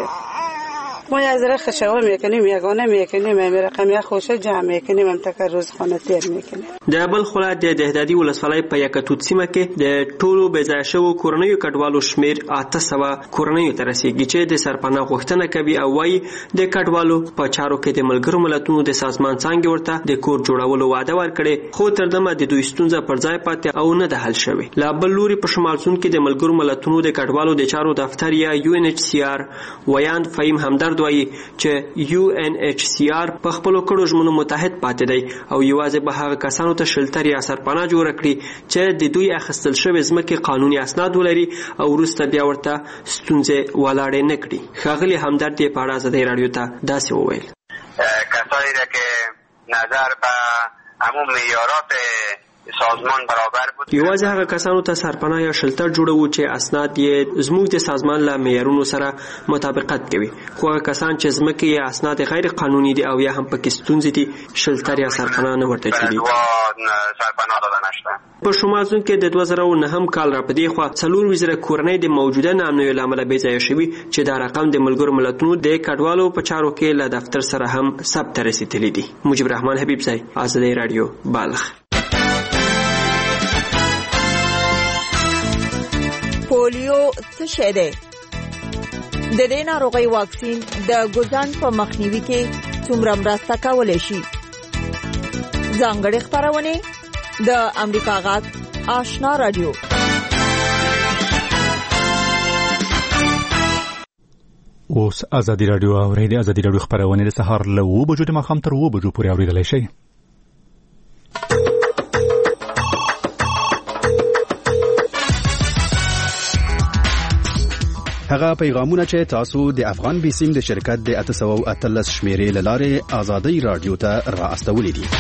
ما یه ذره خشوه میکنیم یگانه میکنیم همه رقم یه خوشه جمع میکنیم هم تکر روز خانه تیر میکنیم. د بلخ ولایت د دهدادي ولسوالۍ په یکتوت سیمه کې د ټولو بې ځایه شوو کورنیو کډوالو شمېر اته سوه کورنیو ته رسیږي چې د سرپناه غوښتنه کوي او وایي د کډوالو په چارو کې د ملګرو ملتونو د سازمان څانګې ورته د کور جوړولو وعده ورکړې خو تر دمه د دوی ستونزه پر ځای پاتې او نه ده حل شوې. لا بل لوري په شمال سون کې د ملګرو ملتونو د کډوالو د چارو دفتر یا یو ان ایچ سی آر ویاند فهیم همدرد وایي چې یو ان ایچ سی آر په خپلو کړو ژمنو متحد پاتې دی او یوازې به هغه کسانو ته شلتر یا سرپناه جوړه کړي چې د دوی اخیستل شوې ځمکې قانوني اسناد ولري او وروسته بیا ورته ستونزې ولاړې نه کړي. ښاغلي همدرد یې په اړه ازادۍ راډیو ته داسې وویل. کسایی را که نظر به همون معیارات سازمان برابر بود یوازې هغه کسانو ته سرپناه یا شلتر جوړو چې اسناد یې زموږ د سازمان له معیارونو سره مطابقت کوي خو هغه کسان چې ځمکې یا اسناد غیر قانوني دي او یا هم پکې ستونزې دي شلتر یا سرپناه نه ورته کېږي. سرپناه داده نشته. په شمال سون کې د دوه زره او نهم کال را پدې خوا څلور وزره کورنۍ د موجوده نامنوي له امله بې ځایه شوي چې دا رقم د ملګرو ملتونو د کډوالو په چارو کې له دفتر سره هم ثبت رسېدلی دي. مجيب الرحمن حبیبزی ازادۍ راډیو بلخ. پولیو څه شی دی؟ د دې ناروغۍ واکسین د ګوزن په مخنیوي کې څومره مرسته کولی شي؟ ځانګړې خپرونې د امریکا غږ آشنا رادیو. اوس ازادي راډیو اورئ. د ازادي راډیو خپرونې د سهار له اوه بجو د ماښام تر اوه بجو پورې اورېدلی شئ. هغه پیغامونه چې تاسو د افغان بیسیم د شرکت د اته سوه او اتلس شمیرې له لارې ازادۍ راډیو ته را استولې دي.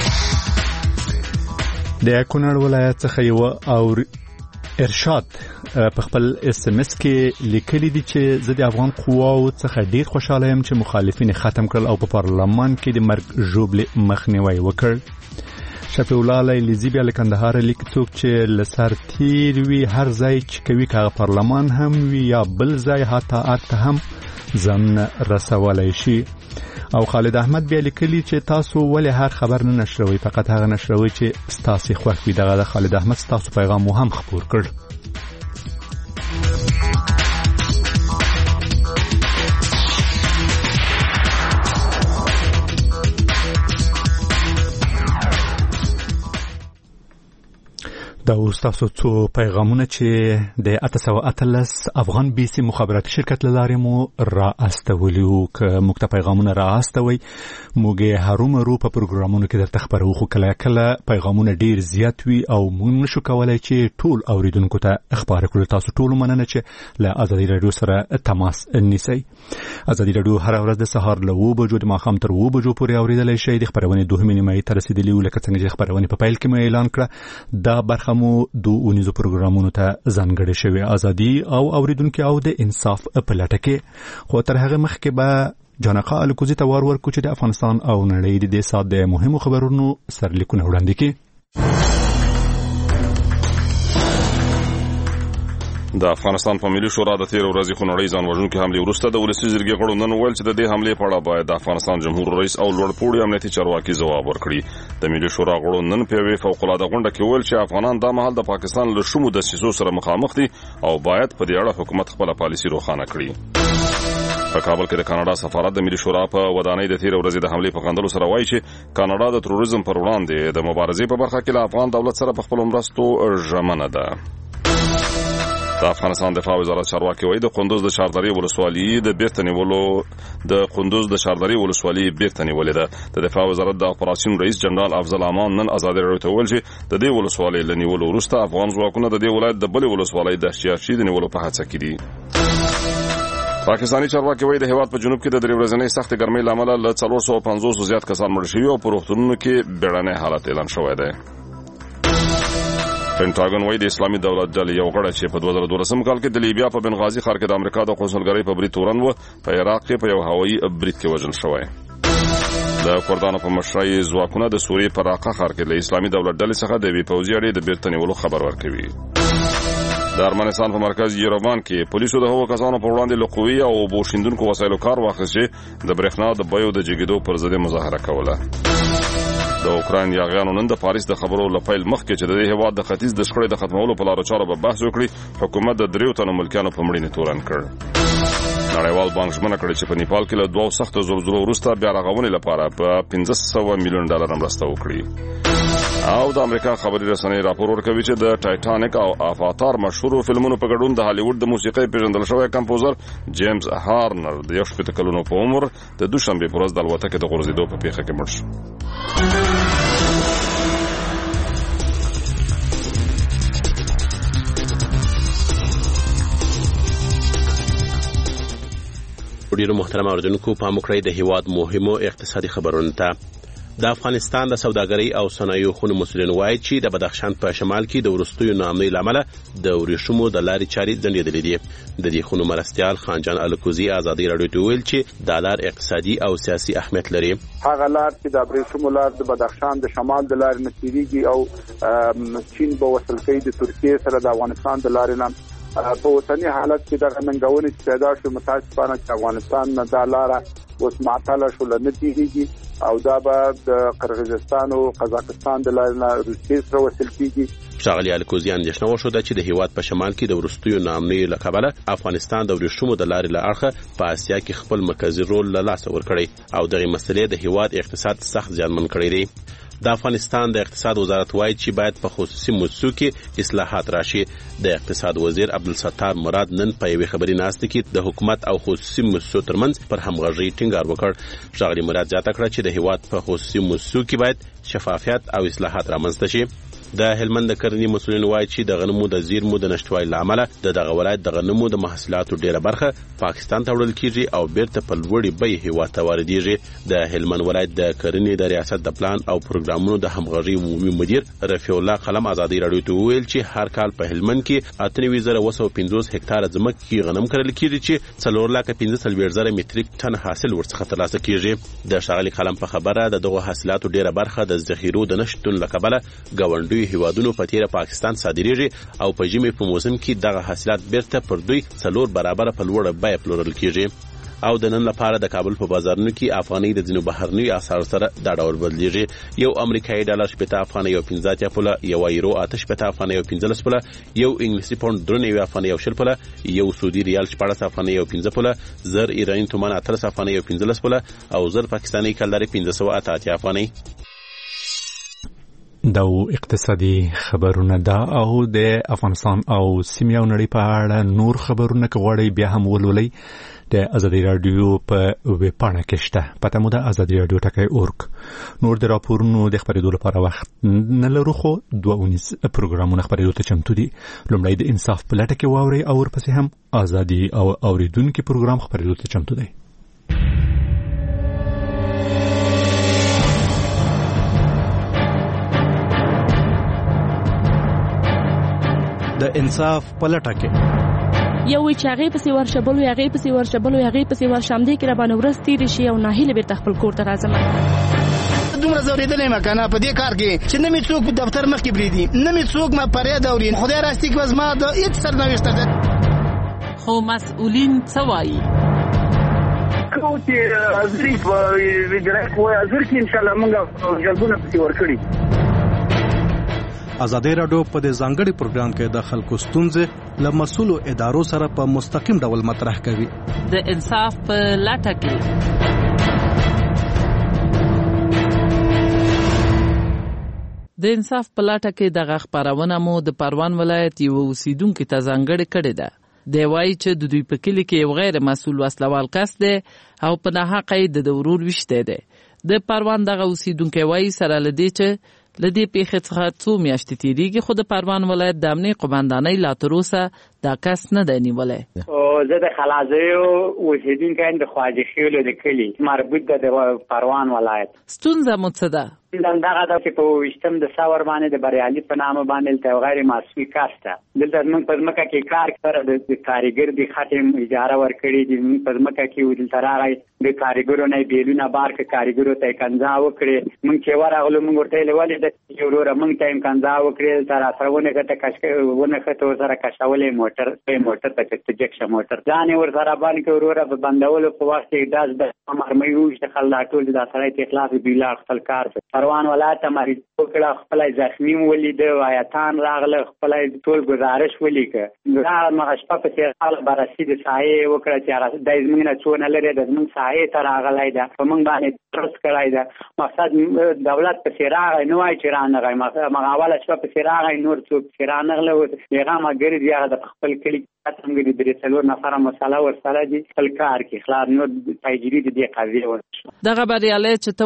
د کونړ ولایت څخه یو او ارشاد په خپل اس ام اس کې لیکلي دي چې زه د افغان قواو څخه ډیر خوشاله یم چې مخالفین ختم کړل او په پارلمان کې د مرګ ژوبلې مخنیوي وکړ. شفیع الله لیلیزی بیا له کندهار لیک څوک چې لسر تیر وی هر ځای چې کوي که پارلمان هم وي یا بل ځای حتی ارته هم ځان رسولای شي. او خالد احمد بیا لیکلی چې تاسو ولې هر خبر نه نشروي فقط هغه نشروي چې ستاسو خوښ وي. دغه د خالد احمد ستاسو پیغام مو هم خبر کړ. دا اوس تاسو څو پیغامونه چې د اته سوه اتلس افغان بي سي مخابراتي شرکت له لارې مو را استولي وو. که موږ ته پیغامونه را استوئ موږ یې هرومرو په پروګرامونو کې درته خپروو، خو کله کله پیغامونه ډېر زیات وي او موږ نشو کولی چې ټول اوریدونکو ته خپاره کړو. تاسو ټولو مننه چې له ازادي راډیو سره تماس نیسئ. ازادي راډیو هره ورځ د سهار له اوه بجو د ماښام تر اوه بجو پورې اورېدلی شئ. د خپرونې دوهمې نیمایي ته رسېدلي وو، لکه څنګه چې خپرونې په پیل کې مو اعلان کړه. دا برخه مو دو اونیزو پروګرامونو ته ځانګړې شوې، ازادي او اوریدونکو او د انصاف په لټه کې. خو تر هغه مخکې به جانقه الکوزي ته وار ورکړو چې د افغانستان او نړۍ د دې ساعت د مهمو خبرونو سرلیکونه وړاندې کړي. د افغانستان په ملي شورا د تیر ورځې خونړۍ ځان وژونکې حملې وروسته د ولسي جرګې غړو نن وویل چې د دې حملې په اړه باید د افغانستان جمهور رئیس او لوړپوړي امنیتي چارواکي ځواب ورکړي. د ملي شورا غړو نن په یوې فوق‌العاده غونډه کې وویل چې افغانان دا مهال د پاکستان له شومو دسیسو سره مخامخ دي او باید په دې اړه حکومت خپله پالیسي روښانه کړي. په کابل کې د کاناډا سفارت د ملي شورا په ودانۍ د تیر ورځې د حملې په غندلو سره وایي چې کاناډا د تروریزم پر وړاندې د مبارزې په برخه کې له افغان دولت سره په خپلو مرستو ژمنه ده. د افغانستان دفاع وزارت چارواکي وایي د قندوز د شاردرې ولسوالۍ د بیرته نیولو د قندوز د شاردرې ولسوالۍ بیرته نیولې ده. د دفاع وزارت د اپراسیون رئیس جنرال افضل امان نن ازادي راډیو ته وویل چې د دې ولسوالۍ له نیولو وروسته افغان ځواکونه د دې ولایت د بلې ولسوالۍ د شیاشي د نیولو په هڅه کې دي. پاکستاني چارواکي وایي د هیواد په جنوب کې د درې ورځنۍ سختې ګرمۍ له امله له څلور سوه پنځوس زیات کسان مړه شوي او په روغتونونو کې بیړنی حالت اعلان شوی دی. پینټاګن وایي د اسلامي دولت ډلې یو غړی چې په دوه زره دولسم کال کې د لیبیا په بنغازي ښار کې د امریکا د قونسلګرۍ په برید تورن و، په عراق کې په یو هوایي برید کې وژل شوی. د کردانو په مشرۍ ځواکونه د سوریې په راقه ښار کې له اسلامي دولت ډلې څخه د یوې پوځي اډې د بیرته نیولو خبر ورکوي. د ارمنستان په مرکز یروان کې پولیسو د هغو کسانو په وړاندې له قوي او اوبو شیندونکو وسایلو کار واخیست چې د برېښنا د بیو د جګېدو پر ضد مظاهره کوله. د اوکراین یاغیانو نن د پاریس د خبرو له پیل مخکې چې د دې هېواد د ختیځ د شخړې د ختمولو په لارو چارو به بحث وکړي، حکومت د دریو تنو ملکیانو په مړینې تورن کړ. نړیوال بانک ژمنه کړې چې په نیپال کې له دوو سختو زلزلو وروسته بیا رغونې لپاره په پنځه سوه میلیون ډالر مرسته وکړي. او د امریکا خبري رسنۍ راپور ورکوي چې د ټایټانیک او افاتار مشهورو فلمونو په ګډون د هالیوډ د موسیقۍ پیژندل شوی کمپوزر جیمز هارنر د یو شپېته کلونو په عمر د دوشنبې په ورځ د الوتکې د غورځېدو په پیښه کې مړ شو. ډیرو محترم اوریدونکو پام وکړئ د هیواد مهمو اقتصادي خبرونو ته. د افغانستان د سوداګرۍ او صنایعو خونو مسؤلین وایي چې د بدخشان په شمال کې د وروستیو ناامنۍ له امله د ورېښمو د لارې چارې ځنډېدلې دي. د دې خونو مرستیال خانجان الکوزي ازادي راډیو ته وویل چې دا لار اقتصادي او سیاسي اهمیت لري. هغه لار چې د ورېښمو لار د بدخشان د شمال د لارې نه تېرېږي او چین به وصل کوي د ترکیې سره د افغانستان د لارې نه. په اوسني حالت کې دغه ننګونې چې پیدا شو متاسفانه چې افغانستان نه دا لاره اوس معطله شو، نه تېرېږي او دا به د قرغیزستان او قزاقستان د لارې نه روسیې سره وصل کېږي. ښاغلي الکوزي اندېښنه وښوده چې د هیواد په شمال کې د وروستیو ناامنیو له کبله افغانستان د ورېښمو د لارې له اړخه په اسیا کې خپل مرکزي رول له لاسه ورکړی او دغې مسلې د هیواد اقتصاد سخت زیانمن کړی دی. د افغانستان د اقتصاد وزارت وایي چې باید په خصوصي موسسو کې اصلاحات راشي. د اقتصاد وزیر عبدالستار مراد نن په یوې خبري ناستې کې د حکومت او خصوصي موسسو ترمنځ پر همغږۍ ټینګار وکړ. ښاغلي مراد زیاته کړه چې د هیواد په خصوصي موسسو کې باید شفافیت او اصلاحات رامنځته شي. د هلمند د کرنې مسؤلین وایي چې د غنمو د زیرمو د نشټوالي له امله د دغه ولایت د غنمو د محصولاتو ډیره برخه پاکستان ته وړل کیږي او بیرته په لوړې بیې هیواد ته واردېږي. د هلمند ولایت د کرنې د ریاست د پلان او پروګرامونو د همغږۍ عمومي مدیر رفیع الله قلم ازادي راډیو ته وویل چې هر کال په هلمند کې اته نوي زره اوه سوه پنځوس هکتاره ځمکه کې غنم کرل کیږي چې څلور لکه پنځه څلوېښت زره متریک ټن حاصل ورڅخه ترلاسه کیږي. د ښاغلي قلم په خبره د دغو حاصلاتو ډیره برخه د ذخیرو د نشتون له کبله ګاونډیو هیوادونو په تیره پاکستان صادریږي او په ژمي په موسم کې دغه حاصلات بیرته پر دوی څلور برابره په لوړه بیه پلورل کیږي. او د نن لپاره د کابل په بازارونو کې افغانۍ د ځینو بهرنیو اسعارو سره دا ډول بدلیږي. یو امریکایي ډالر شپېته افغانۍ او پنځه اتیا پوله، یو یورو اته شپېته افغانۍ او پنځلس پوله، یو انګلیسي پاونډ درې نوي افغانۍ او شل پوله، یو سعودي ریال شپاړس افغانۍ او پنځه پوله، زر ایراني تومان اتلس افغانۍ او پنځلس پوله او زر پاکستاني کلدارې پنځه سوه اته اتیا افغانۍ. دا اقتصادي خبرونه دا او د افغانستان او سیمه او نړۍ په اړه نور خبرونه کوي بیا هم ولولئ د ازادي رادیو په ویب پاڼه کې شته پته مو د ازادي رادیو ټکی اورګ نور د راپورونو د خبرېدو لپاره وخت نه لرو خو دوه ونیز پروګرامونه خبرېدو ته چمتو دي لومړی د انصاف په لټه کې واوري او ورپسې هم ازادي او اوریدونکو پروګرام خبرېدو ته چمتو دی د انصاف په لټه کې یو چې هغه پسې ورشبلو هغه پسې ورشبلو هغه پسې ورشم دې کې را باندې ورس تیر شي او ناهیله به خپل کور ته راځم دومره زوریدلې مکنه په دې کار کې چې نه می څوک په دفتر مخ کې بریدي نه می څوک ما پرې دورین خدای راستي کې وزما د هیڅ سرنوشت ده خو مسؤلین څه وایي کوم چې ازري په ویډرک وای ازر کې ان شاء الله موږ جلبونه پسې ورکړي ازادي رادیو په دې ځانګړي پروګرام کې د خلکو ستونزې له مسؤلو ادارو سره په مستقیم ډول مطرح کوي د انصاف په لټه کې د انصاف په لټه کې د خبرونه مو د پروان ولایت یو اوسیدونکو ته ځانګړي کړی ده دی وایي چې د دوی په کلی کې یو غیر مسؤل وسلوال کس دی او په نه حق د ورور وشته دی د پروان دغه اوسیدونکو وایي سره لدی چې لدی پیښه څخه څو میاشتې تیریږي خو د پروان ولایت د امنیت قومندانۍ لا تر اوسه دا کس نه دی نیولی او زه د خلازیو اوسیدونکی د خواجه خیلو د کلي مربوط ده د پروان ولایت ستونزه مو څه ده دغه د چې په وشتم د ساور باندې د بریالي په نامه باندې ته غیر معصومي کاسته دلته موږ په ځمکه کې کار کړو د کاریګر د ختم اجاره ورکړي د موږ په ځمکه کې ودل تراغی د کاریګرو نه بیلونه بار کې کاریګرو ته کنځا وکړي موږ چې ورغلو موږ ورته لولې د یورو موږ ته کنځا وکړي تر اثرونه کته کښونه کته سره کښولې موټر په موټر ته چې جکشه موټر ځان ور سره باندې کې ورور په بندولو په وخت کې داس د مرمۍ وشته خلک ټول د سره اخلاص بیلا خپل کار پروان ولایت مریض وکړه خپل زخمی ولید وایتان راغله خپل ټول گزارش ولیکه دا مغشپه په سیاله برسید سایه وکړه چې د زمینه څونه لري د زمین سایه تر راغلای دا په موږ باندې ترس کړای دا مقصد دولت په سیراغ نه وای چې رانغی مغاوله شپه په سیراغ نور څوک چې رانغله و پیغام غری دی د خپل کلی څنګه د درې څلور نفر مسله ورسره دي خپل کار کې خلاص نور تجربه دي قضیه ورشه دغه بریاله چې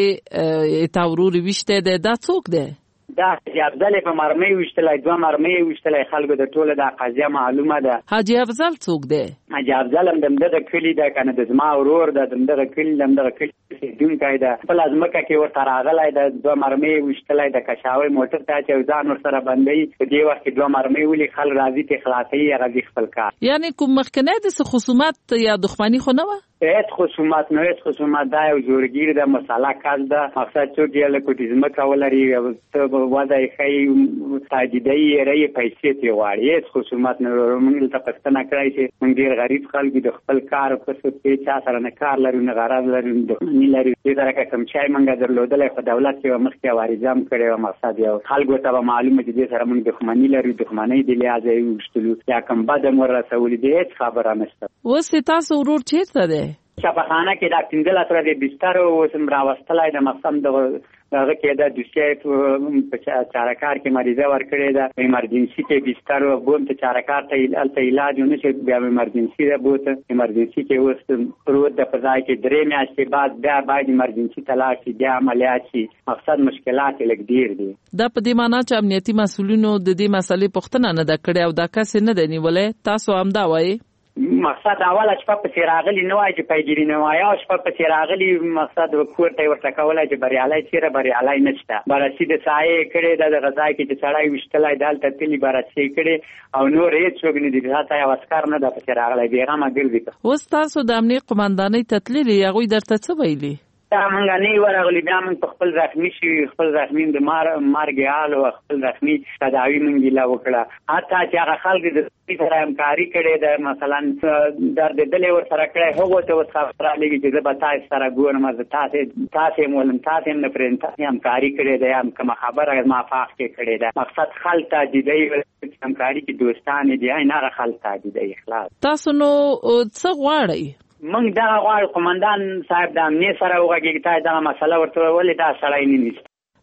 توای تاوروري وشته ده دا څوک ده دا حاجی افضل په مرمۍ وشتلای دوه مرمۍ وشتلای خلکو د ټوله د قضیه معلومه ده حاجی افضل څوک ده حاجی افضل هم دغه کلی ده کنه د زما ورور ده دغه کلی دغه کلی دون کایده په لازمکه کې ورته راغلای د دوه مرمۍ وشتلای د کشاوي موټر ته چې ځان ور سره بندي په دې وخت کې دوه مرمۍ ولي خل راځي ته خلاصي غږی خپل کار یعنی کوم مخکنه د خصومت یا دښمنی خو نه و هیڅ خصومت نه هیڅ خصومت دا یو جوړګیر د مساله کال ده مقصد چې ډیل کوټیزم کولري ته وځي خی تاجیدای ری پیسې تی واړي هیڅ خصومت نه موږ ته پښتنه کړای چې موږ ډیر غریب خلک د خپل کار په څه په چا سره نه کار لري نه غرض لري نه لري دې درکه کم چای موږ درلودلې په دولت کې مخکې واریزام کړي مقصد یو خلکو ته معلومه دي سره موږ دښمنی لري دښمنی دی لازم یو شتلو یا کوم بد مر رسول دي هیڅ خبره نشته وسه تاسو ورور چیرته ده شفاخانه کې دا تندل سره د بستر او سم راوستلای د مقصد د هغه کې د دوسیه په چارکار کې مریضه ورکړې ده ایمرجنسي کې بستر او بوم ته چارکار ته الته علاج نه شي بیا ایمرجنسي ده بوته ایمرجنسي کې اوس پروت د فضای کې درې میاشتې بعد بیا باید ایمرجنسي تلاشي بیا عملیات شي مقصد مشکلات لګ ډیر دي دا په دې معنی چې امنیتي مسولینو د دې مسلې پوښتنه نه د کړې او دا کس نه دی نیولې تاسو هم دا وایي مقصد اوله شپه په سیراغلی نه وای چې پیګری نه وای او شپه په سیراغلی مقصد وکور ته ورته کولای چې بریالای چیرې بریالای نشته برسي د سایه کړي د غذا کې چې سړی وشتلای دالته تلی برسي کړي او نور هیڅ څوک نه دي راته یو اسکار نه د سیراغلی بیغمه ګرځي اوس تاسو د امنیت قومندانۍ تتلیلی هغه درته څه ویلي دا مونږ نه ورغلی بیا موږ په خپل زخمی شي خپل زخمی د مار مارګ حال او خپل زخمی تداوی مونږ لا وکړه حتی چې هغه خلک د دې سره همکاري کړي د مثلا درد دلې ور سره کړي هغه ته وسره لګي چې زه به تاسو سره ګورم زه تاسو تاسو مولم تاسو نه پرنټ همکاري کړي د هم کوم خبره ما فاق کې کړي دا مقصد خلک تاجیدي همکاري کې دوستانه دي نه خلک تاجیدي اخلاص تاسو نو څه غواړئ موږ دا غواړو قومندان صاحب د امنیت سره وغږیږي ته دا مسله ورته ولې دا سړی نه نیسي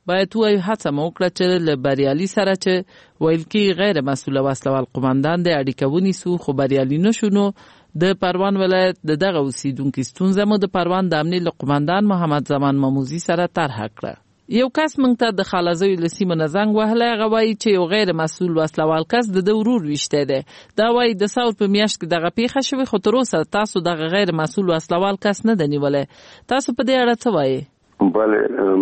باید وایو هڅه مو وکړه چې له بریالي سره چې ویل کې غیر مسؤله وسلوال قومندان د اړیکه ونیسو خو بریالي نشو نو د پروان ولایت د دغه اوسیدونکو ستونزه مو د پروان د امنیت قومندان محمد زمان ماموزي سره طرح کړه. یو کس مونږ ته د خالزوی لسیمه نزنګ وهله غوي چې یو غیر مسؤل وسلوال کس د ضرور وشته ده. دا وای د ساوت په میاشت کې دغه پیښه شوې خو تر اوسه تاسو دغه غیر مسؤل وسلوال کس نه دنیولې. تاسو په دې اړه څه وایي؟ بله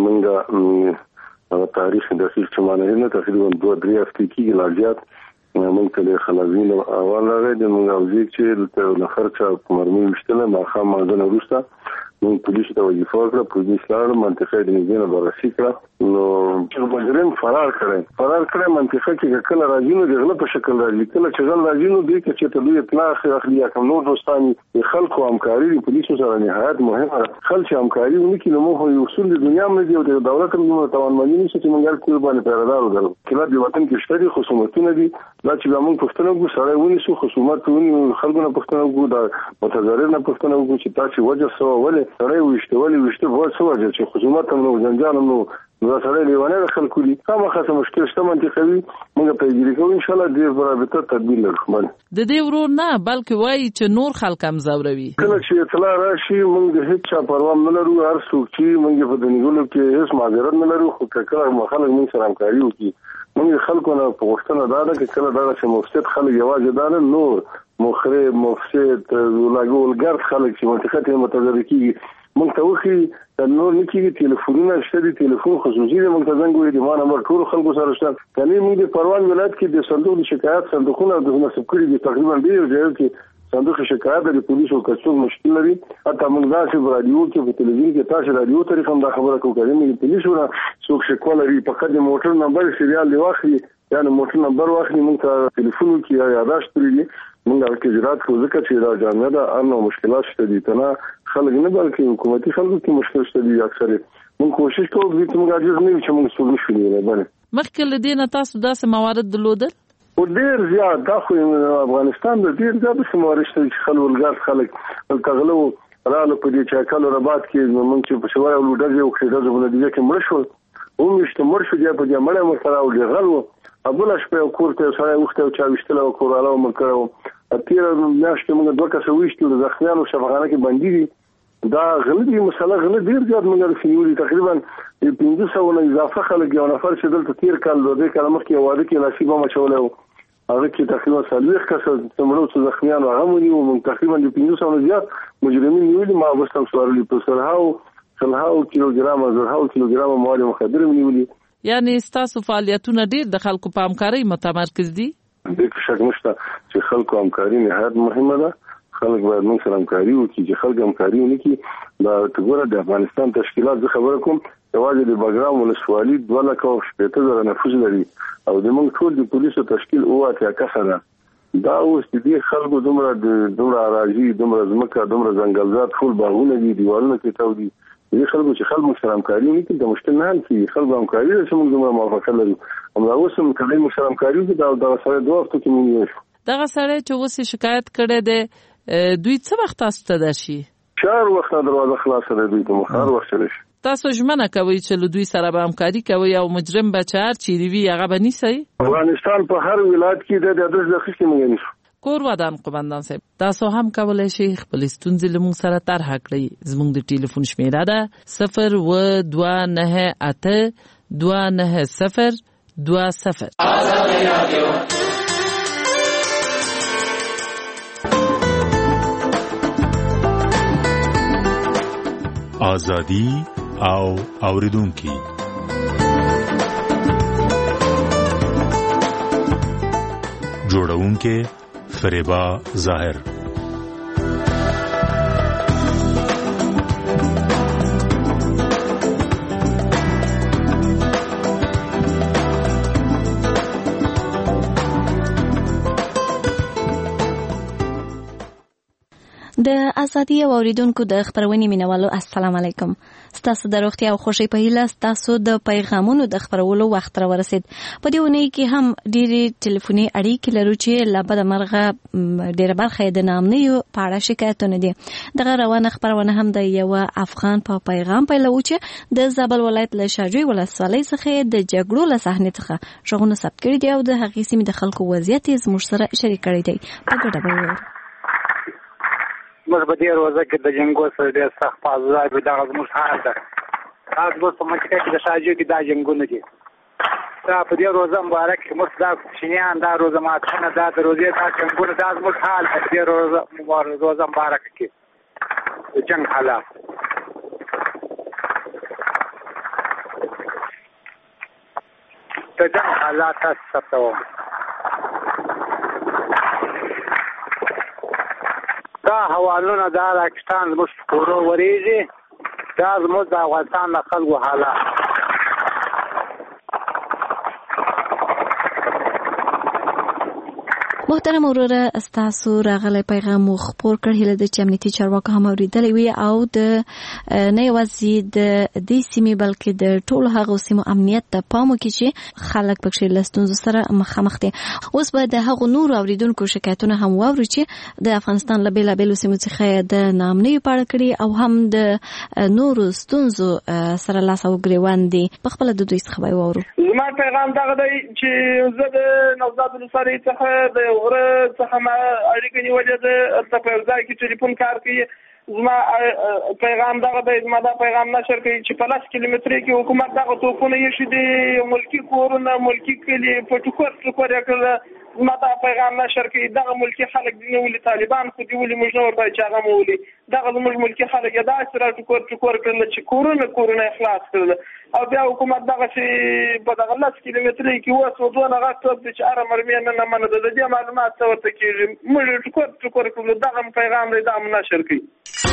مونږ تاریخ د خیر چمانه نه تقریبا دوه درې هفتې کې لاجات مونږ ته خلازین اول راغی د مونږ اوځي چې له خرچه مرمي مشتله ما خام مازن وروسته مونږ پولیس ته وظیفه ورکړه. پولیس لاړ منطقه د نږدې نه بررسي کړه نو چې مجرم فرار کړی فرار کړی منطقه کې کله راځي نو د غله په شکل راځي کله چې غل راځي نو دوی چې ته دوی اطلاع اخلي یا کوم نور دوستان د خلکو همکاري د پولیسو سره نهایت مهمه خلک همکاري ونکړي نو موږ یو اصول د دنیا مې دی او د دولت هم توانمنې نشي چې موږ کول باندې پیردار ودرو کله د وطن کې شته خصومتونه دي دا چې موږ پښتنو کو سره ونیسو خصومت ونی خلکو نه پښتنو کو دا متضرر نه پښتنو کو چې تاسو وجه سو ولې سره وشته ولې وشته وو څه وجه چې خصومت هم نو جنجال هم نو نو سره لیوانه خلکو دي کومه خاصه مشکل شته منطقوي موږ پیګری کوو ان شاء الله د برابرته تدبیر لرو. د دې ورور نه بلکې وایي چې نور خلک هم زوروي کله چې اطلاع راشي موږ د هیڅ چا پروا نه لرو هر څوک چې موږ په دنیګلو کې هیڅ معذرت نه لرو خو کله مخالف موږ سره همکاري وکړي موږ خلکو نه په وختونه دا ده چې کله دا چې مفسد خلک یوازې دا نه نور مخرب مفسد لاګولګر خلک چې منطقه ته متضرر کیږي موږ ته وخی د نور نکیږي ټلیفونونه شته دي ټلیفون خصوصي د موږ ته زنګ وي د ما نمبر ټول خلکو سره شته کني موږ د پروان ولایت کې د صندوق د شکایت صندوقونه د نسب کړي دي تقریبا ډیر ځای کې صندوق شکایت د پولیسو کڅوړ مشکل لري اته موږ دا چې رادیو کې په تلویزیون کې تاسو رادیو طریقه هم دا خبره کوو چې پولیسو نه څوک شکوه لري فقط د موټر نمبر سریال دی واخلي یعنی موټر نمبر واخلي موږ ته ټلیفون کې یاداشت کړی موږ هغه کې اجرات کوو ځکه چې دا جامعه ده ان مشکلات شته دي ته خلک نه بلکې حکومتي خلکو کې مشکل شته دي اکثر موږ کوشش کوو چې موږ اجازه نه چې موږ څه نشو نه مخکې له دې نه تاسو داسې موارد درلودل او ډیر زیات دا خو افغانستان د ډیر زیات موارد شته چې خلک ولګار خلک تغلو رااله په دې چې کله رباط کې موږ چې په شواره ولودل یو کې د ځونه دي چې مړ شو او مشته مړ شو دی په دې مړ مرتبه او غلو ابله شپه کورته سره وخته او چا وشتله او کوراله مکرو اتیر میاشتې موږ دوه کسه وشتو د ځخیانو شفاخانه کې باندې دي دا غلطي مسله غلط ډیر زیات موږ رسېږي تقریبا پنځه سوه نه اضافه خلک یو نفر چې دلته تیر کال د دې کال مخکې واده کې نصیب ما چولې هغه کې تقریبا څلوېښت کسه څومره څو ځخیانو هغه ونیو موږ تقریبا د پنځه سوه نه زیات مجرمین نیولي ما وستم سوارلي په سرهاو سلهاو کیلوګرام زرهاو کیلوګرام مواد مخدر نیولي یعنی ستاسو فعالیتونه ډیر د خلکو په همکارۍ متمرکز دي د شک نشته چې خلکو همکاري نهایت مهمه ده خلک باید موږ سره همکاري وکړي چې خلک همکاري ونکړي دا ټول د افغانستان تشکیلات زه خبره کوم یوازې د بګرام ولسوالۍ دوه لکه او شپېته زره نفوس لري او د موږ ټول د پولیسو تشکیل اوه اتیا کسه ده دا اوس د دې خلکو دومره دومره اراضي دومره ځمکه دومره ځنګلزاد ټول باغونه دي دیوالونه کې تاو دي دې خلکو چې خلک سره همکاري وکړي د مشکل نه حل کیږي خلک همکاري چې موږ دومره موافقه لرو همدا اوس هم کله موږ سره همکاري وکړو دا د سره دوه وخت کې موږ دغه سره چې اوس شکایت کړي دي دوی څه وخت تاسو ته دشي چهار وخت دروازه خلاصه ده دوی ته مخار وخت شي تاسو ژمنه کوي چې له دوی سره به همکاري کوي او مجرم بچار چې دی هغه به نیسي افغانستان په هر ولایت کې د داسې د خښتې موږ نیسو کور ودان قومندان صاحب تاسو هم کولای شئ خپل ستونزې له موږ سره طرح کړئ زموږ د ټلیفون شمیره ده صفر و دوه نه اته دوه نه صفر دوه صفر آزادی او اوریدونکي جوړونکي فریبا ظاهر د ازادي اوریدونکو د خبرونې مینوالو السلام علیکم. ستاسو د روغتیا او خوشي په هیله ستاسو د پیغامونو د خبرولو وخت را ورسید. په دې ونې کې هم ډېری ټلیفوني اړیکې لرو چې لا بده مرغه ډېره برخه د نامنیو په اړه شکایتونه دي. دغه روانه خبرونه هم د یو افغان په پیغام پیلو چې د زابل ولایت له شاجوی ولسوالۍ څخه د جګړو له صحنې څخه ژغورنه ثبت کړي دي او د هغې سیمې د خلکو وضعیت یې زموږ سره شریک کړی دی. په ګډه به ووایو. موږ په دې روزه کې د جنګو سره ډېر سخت فاصله وي. دغه زموږ حال ده. تاسو اوس په منطقه کې د شاجوی کې دا جنګونه دي. دا په دې روزه مبارک کې موږ دا کوچنیان دا روزه ماتونه دا د روزې دا جنګونه دا زموږ حال په دې روزه روزه مبارک کې د جنګ حالات. د جنګ حالات تاسو ثبتوم. دا حوالونه دا پاکستان زموږ په کورو ورېږي. دا زموږ د افغانستان د خلکو حالات. محترم وروره ستاسو راغلی پیغام مو خپور کړ. هیله ده چې امنیتي چارواکو هم اورېدلی وي او د نه یوازې د دې سیمې بلکې د ټولو هغو سیمو امنیت ته پام وکړي چې خلک پکې له ستونزو سره مخامخ دي. اوس به د هغو نورو اورېدونکو شکایتونه هم واورو چې د افغانستان له بېلابېلو سیمو څخه د ناامنیو په اړه کړي او هم د نورو ستونزو سره لاس او ګرېوان دي. په خپله د دوی څخه به یې واورو. زما پیغام دغه دی چې زه د نوزاد ولسوالۍ څخه د غره څخه ما اړیکه نیولې ده. هلته په یو ځای کې ټلیفون کار کوي. زما پیغام دغه دی، زما دا پیغام نشر کوي چې په لس کیلومترۍ کې حکومت دغه توپونه ایښي دي، ملکي کورونه ملکي کلي په ټوکر ټوکر یې کړل. زما دا پیغام نشر کوي دغه ملکي خلک دي نه ولي طالبان خو دي ولي موږ نه ورته چې هغه مو ولي دغه زموږ ملکي خلک یې داسې را ټوکر ټوکر کړل چې کورونه کورونه خلاص کړل. او بیا حکومت دغه چې په دغه لس کیلومترۍ کې اوس ودونه غږ ټوپ دی چې هره مرمۍ نه نه منه ده. د دې معلومات څه ورته کېږي موږ ټوکر ټوکر کړلو. دغه پیغام دی دا هم نشر کوي.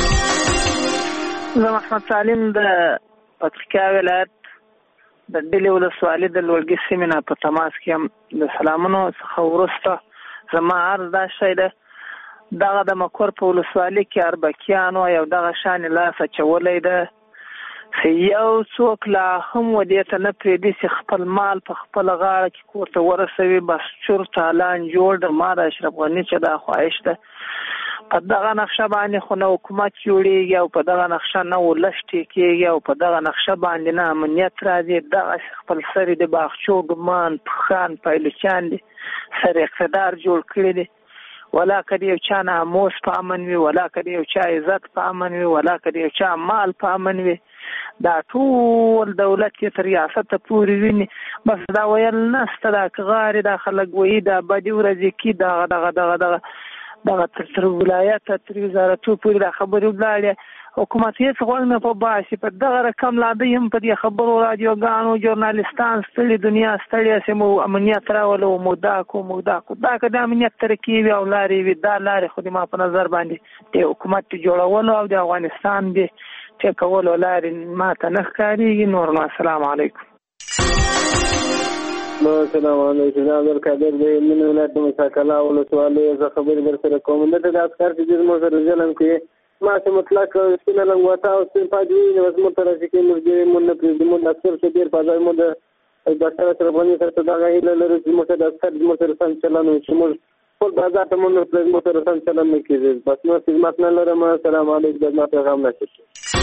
زه محمد سالم د پکتیکا ولایت د ډلې ولسوالۍ د لوړګي سیمې نه په تماس کې یم. د سلامونو څخه وروسته زما عرض دا شی ده، دغه د مکور په ولسوالۍ کې اربکیانو یو دغه شانې لاس اچولی ده چې یو څوک لا هم ودې ته نه پرېږدي چې خپل مال په خپله غاړه کې کور ته ورسوي. بس چور تالان جوړ د ما د اشرف غني چې دا خواهش ده په دغه نقشه باندې خو نه حکومت جوړېږي او په دغه نقشه نه ولس ټیکېږي او په دغه نقشه باندې نه امنیت راځي. دغه خپل سر د باغچو ګمان پخان پایلوچان دي سر اقتدار جوړ کړي دي. ولا که د یو چا ناموس په امن وي، ولا که د یو چا عزت په امن وي، ولا که د یو چا مال په امن وي. دا ټول دولت کې تر ریاسته پورې ویني. بس دا ویل نسته دا که غاړې دا خلک وایي دا بدې ورځې کې دغه دغه دغه دغه دغه تر تر ولایته تر وزارتو پورې دا خبرې ولاړې. حکومت هېڅ غوږ نه په باسي. په دغه رقم لا دوی هم په دې خبرو راډیوګانو ژورنالستان ستړي دنیا ستړې سي مو امنیت راولو مودا کو مودا کو دا که د امنیت ترکیب او لارې وي دا لارې خو ما په نظر باندې د حکومت جوړولو او د افغانستان د ټیکولو لارې ما ته نه ښکارېږي. نور نو السلام علیکم. السلام علیکم. زه عبدالقادر د هلمند ولایت د مساکلا ولسوالۍ زه خبرې در سره کوم. دلته د عسکر چې زموږ سره ظلم کوي ما چې مطلق سپینه لنګوټه او سپین پاج وي نو زموږ ته راشي کوي موږ دې مونږ نه پرېږدي. موږ د عسکر څخه ډېر په ځای موږ د ډاکټر اشرف غني سره ته دغه هیله لرو چې موږ ته د عسکر زموږ سره سم چلند وشي. موږ خپل بازار ته موږ نه پرېږدو، موږ سره سم چلند نه کېږي. بس نور خدمت نه لرم. السلام علیکم. زما پیغام نشي.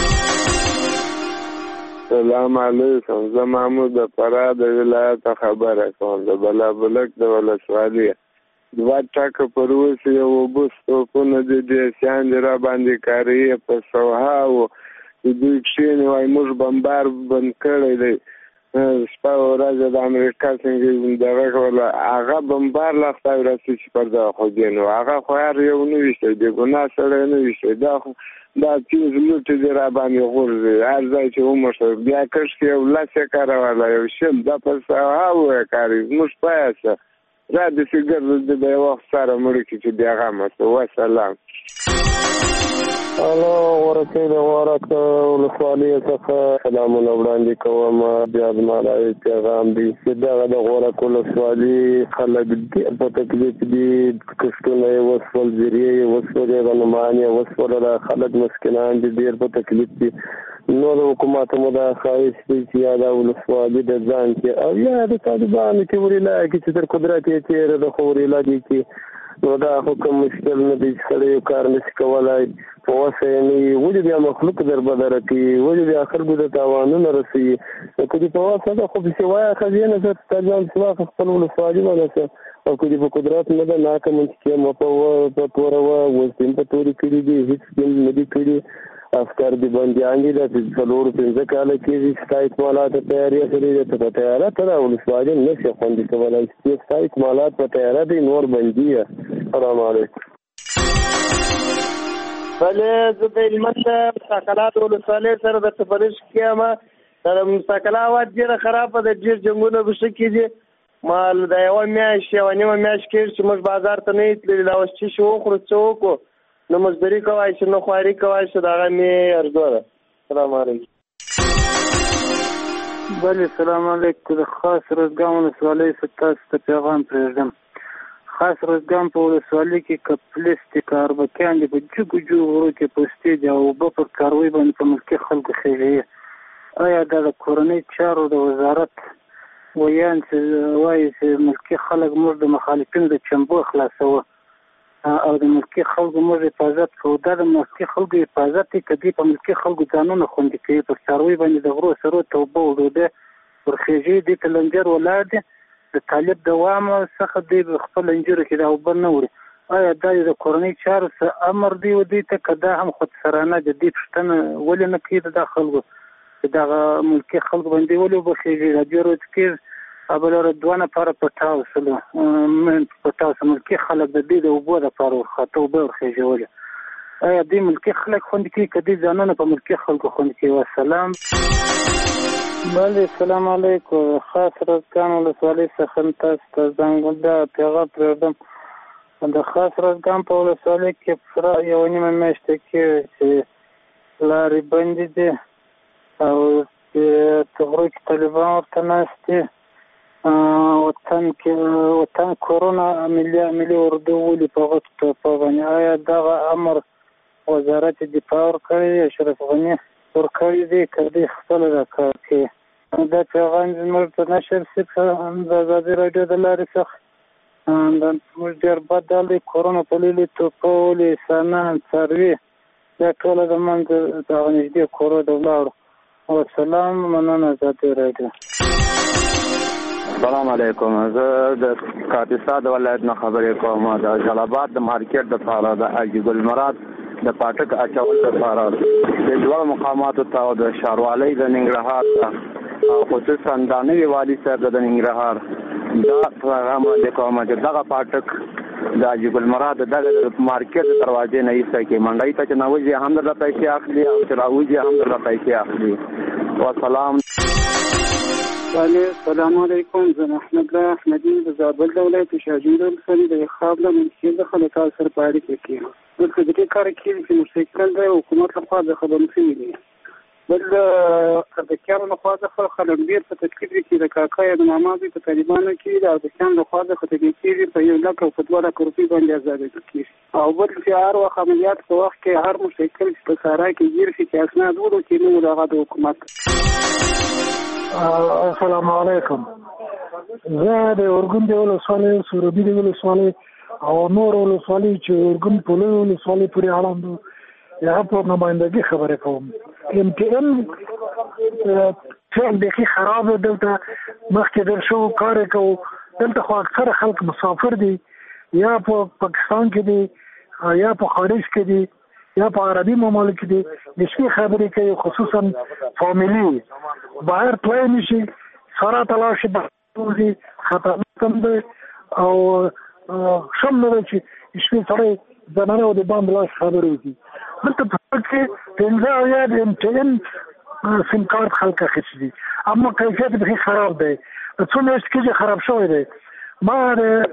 سلام علیکم. زه محمود د فراه د ولایت خبره کوم. د بلابلک د ولسوالۍ دوه ټکه پر اوس یو اوبه توپونه د دې سیان را باندې کاریې په سوها او دوی کښېني وایي موږ بمبار بند کړی دی. شپه ورځ د امریکا څنګه دغه کوله هغه بمبار لا خدای راسي چې پر دغه خو دی نو هغه خو هر یو نه ویشتی بېګناه سړی نه ویشتی. دا خو دا چیز لوټې دې را باندې غورځي هر ځای چې وموښه بیا کښ یو لس یې کاروله یو شل دا په سوها ویې کاري زموږ پایه څه را داسې ګرځي د یو وخت سره مړه کړي چې بیا غمه څه. وسلام. الو ورکې د غوړک ولسوالۍ څخه سلامونه وړاندې کوم. بیا زما د پیغام دی چې دغه د غوړک ولسوالۍ خلک ډېر په تکلیف دي. کښتونه یې وسول، زیرې یې وسولې، غنمان یې وسوله، خلک مسکینان دي، ډېر په تکلیف دي. نو د حکومت مو دا خواهش دی چې یا د ولسوالۍ د ځان کې او یا د طالبانو کې وریلا کې چې تر قدرت یې تېره د خو وریلا دي کې نو دا حکم مشکل نه دی چې سړی یو کار نشي کولی. په وسه یې نه وي، ولې بیا مخلوق در بدره کوي، ولې بیا خلکو ته تاوانونه رسوي. نو که دې په وسه ده خو پسې وایه ښځینه زه تا ځان چې واخله خپل ولسوالي ونیسه، او که دې په قدرت نه ده ناکه منطقې مه په توروه. اوس دې په تورې کړي دي، هېڅ دې نه دي کړي. افکار دي بندیان دي، د څلورو پنځه کاله کېږي چې ستا اکمالات په تیاري اخلي دي. ته په تیاره ته دا ولسوالي نشي خوندي کولی چې ستا اکمالات په تیاره دي، نور بندي یې. السلام علیکم. بلې زه د هلمند د مساکلات ولسوالۍ سره د تفرش کې یم. د مساکلا هوا ډېره خرابه ده، ډېر جنګونه پکې کېږي. ما د یوه میاشت یوه نیمه میاشت کېږي چې موږ بازار ته نه یو تللي. دا اوس چې شي وخورو څه وکړو، نه مزدوري کوای شي نه خواري کوای شي. د هغه مې ارزو ده. السلام علیکم. بلې سلام علیکم. د خاص روزګان ولسوالۍ څخه تاسو ته پیغام پرېږدم. خاص روزګان په ولسوالۍ کې که پولیس دي که اربکیان دي په جګو جګو غرو کې پوستې دي او اوبه پر کاروي باندې په ملکي خلکو خېژوي. آیا دا د کورنۍ چارو د وزارت ویان چې وایي چې ملکي خلک موږ د مخالفینو د چمبو خلاصوه او د ملکي خلکو موږ حفاظت کوو، دا د ملکي خلکو حفاظت دی که دوی په ملکي خلکو ځانونه خوندي کوي؟ پر څاروي باندې د غرو سرو ته اوبه او ډوډۍ ورخېژي، دوی ته لنجر ولاړ دي. د طالب دوام څخه دوی خپل لنجرو کې دا اوبه نه وړي. آیا دا د کورنۍ چارو څه امر دی و دوی ته که دا هم خودسرانه د دې پوښتنه ولې نه کوي د دا خلکو چې دغه ملکي خلکو باندې ولې اوبه خېژي؟ دا دوی ورځ کې بله دوه نفره پټاو سلو پټاو سه ملکي خلک د دوی د اوبو دپاره ورخاته اوبه ورخېژولې. آیا دوی ملکي خلک خوندي کوي که دوی ځانونه په ملکي خلکو خوندي کوي؟ وسلام. بله سلام علیکم. خاص روزګان ولسوالۍ څخه تاسو ته زنګ دا پیغام پرېږدم. د خاص روزګان په ولسوالۍ کې پوره یوه نیمه میاشته کېږي چې لارې بندې دي او په غرو کې طالبان ورته ناست دي. وطن کې وطن کورونا ملي اردو ولي په غټ ټوپه باندې. آیا دغه امر وزارت دفاع ورکړی دی، اشرف غني ورکړی دی که دوی خپله دا کار کوي؟ دا پیغام زموږ ته نشر شي د ازادي راډیو د لارې څخه. موږ ډېر بد حال دی، کورونا په لیلې ټوپه ولي انسانان څاروي دا ټوله د منځه دغه نږدې کورو ته ولاړو. وسلام. مننه ازادي راډیو. السلام علیکم. زه د کاپیسا د ولایت نه خبرې کوم. د جلال آباد د مارکیټ دپاره د حاجي ګلمراد د پاټک اچول دپاره د دوه مقاماتو ته او د ښاروالۍ د ننګرهار ته او خصوصا د نوي والي صاحب د ننګرهار دا پیغام وړاندې کوم چې دغه پاټک د حاجي ګلمراد دغه مارکیټ د دروازې نه ایسته کې منډۍ ته چې نوځي هم درته پیسې اخلي او چې راوځي هم درته پیسې اخلي. وسلام. السلام علیکم. زه محمد الله احمدي د زابل د ولایت شاجوی ولسوالۍ د خاب له منشي څخه له تاسو سره په اړیکه کې یم. دلته د دې کار کېږي چې مستقل د حکومت لخوا د خبرو شوي دي. بل اربکیانو لخوا څخه خلک ډېر په تکلیف دي چې د کاکا یا د ماما دوی په طالبانو کې د اربکیانو لخوا څخه تبعید کېږي په یو لک او په دوه لکه روپۍ باندې ازادي کېږي. او بل چې هر وخت عملیات په وخت کې هر مشکل چې په صحرا کې ګیر شي چې اسناد ورکړي نو د هغه د حکومت. السلام علیکم. زه د اورګون د ولسوالۍ سروبي د ولسوالۍ او نور ولسوالۍ چې اورګون په لوی ولسوالۍ پورې اړوند یا په نمایندګي خبرې کوم. ام ټي ان فعل بیخي خراب دلته مخکې در شو کار کوو. دلته خو اکثر خلک مسافر دي یا په پاکستان کې دي یا په خارج کې دي یا په عربي ممالک دي. د شپې خبرې کوي خصوصا فامیلي بهر تلای نشي سره تلا شي بوزي خطرناک هم دی او شم نه چې شپې سره زنانه او د باندې لاس خبرې وکړي. دلته په کې پنځه یا د ام ټي ان سیم کارت خلک اخیستي دي اما کیفیت بیخي خراب دی. څو میاشتې کېږي خراب شوی دی. ما د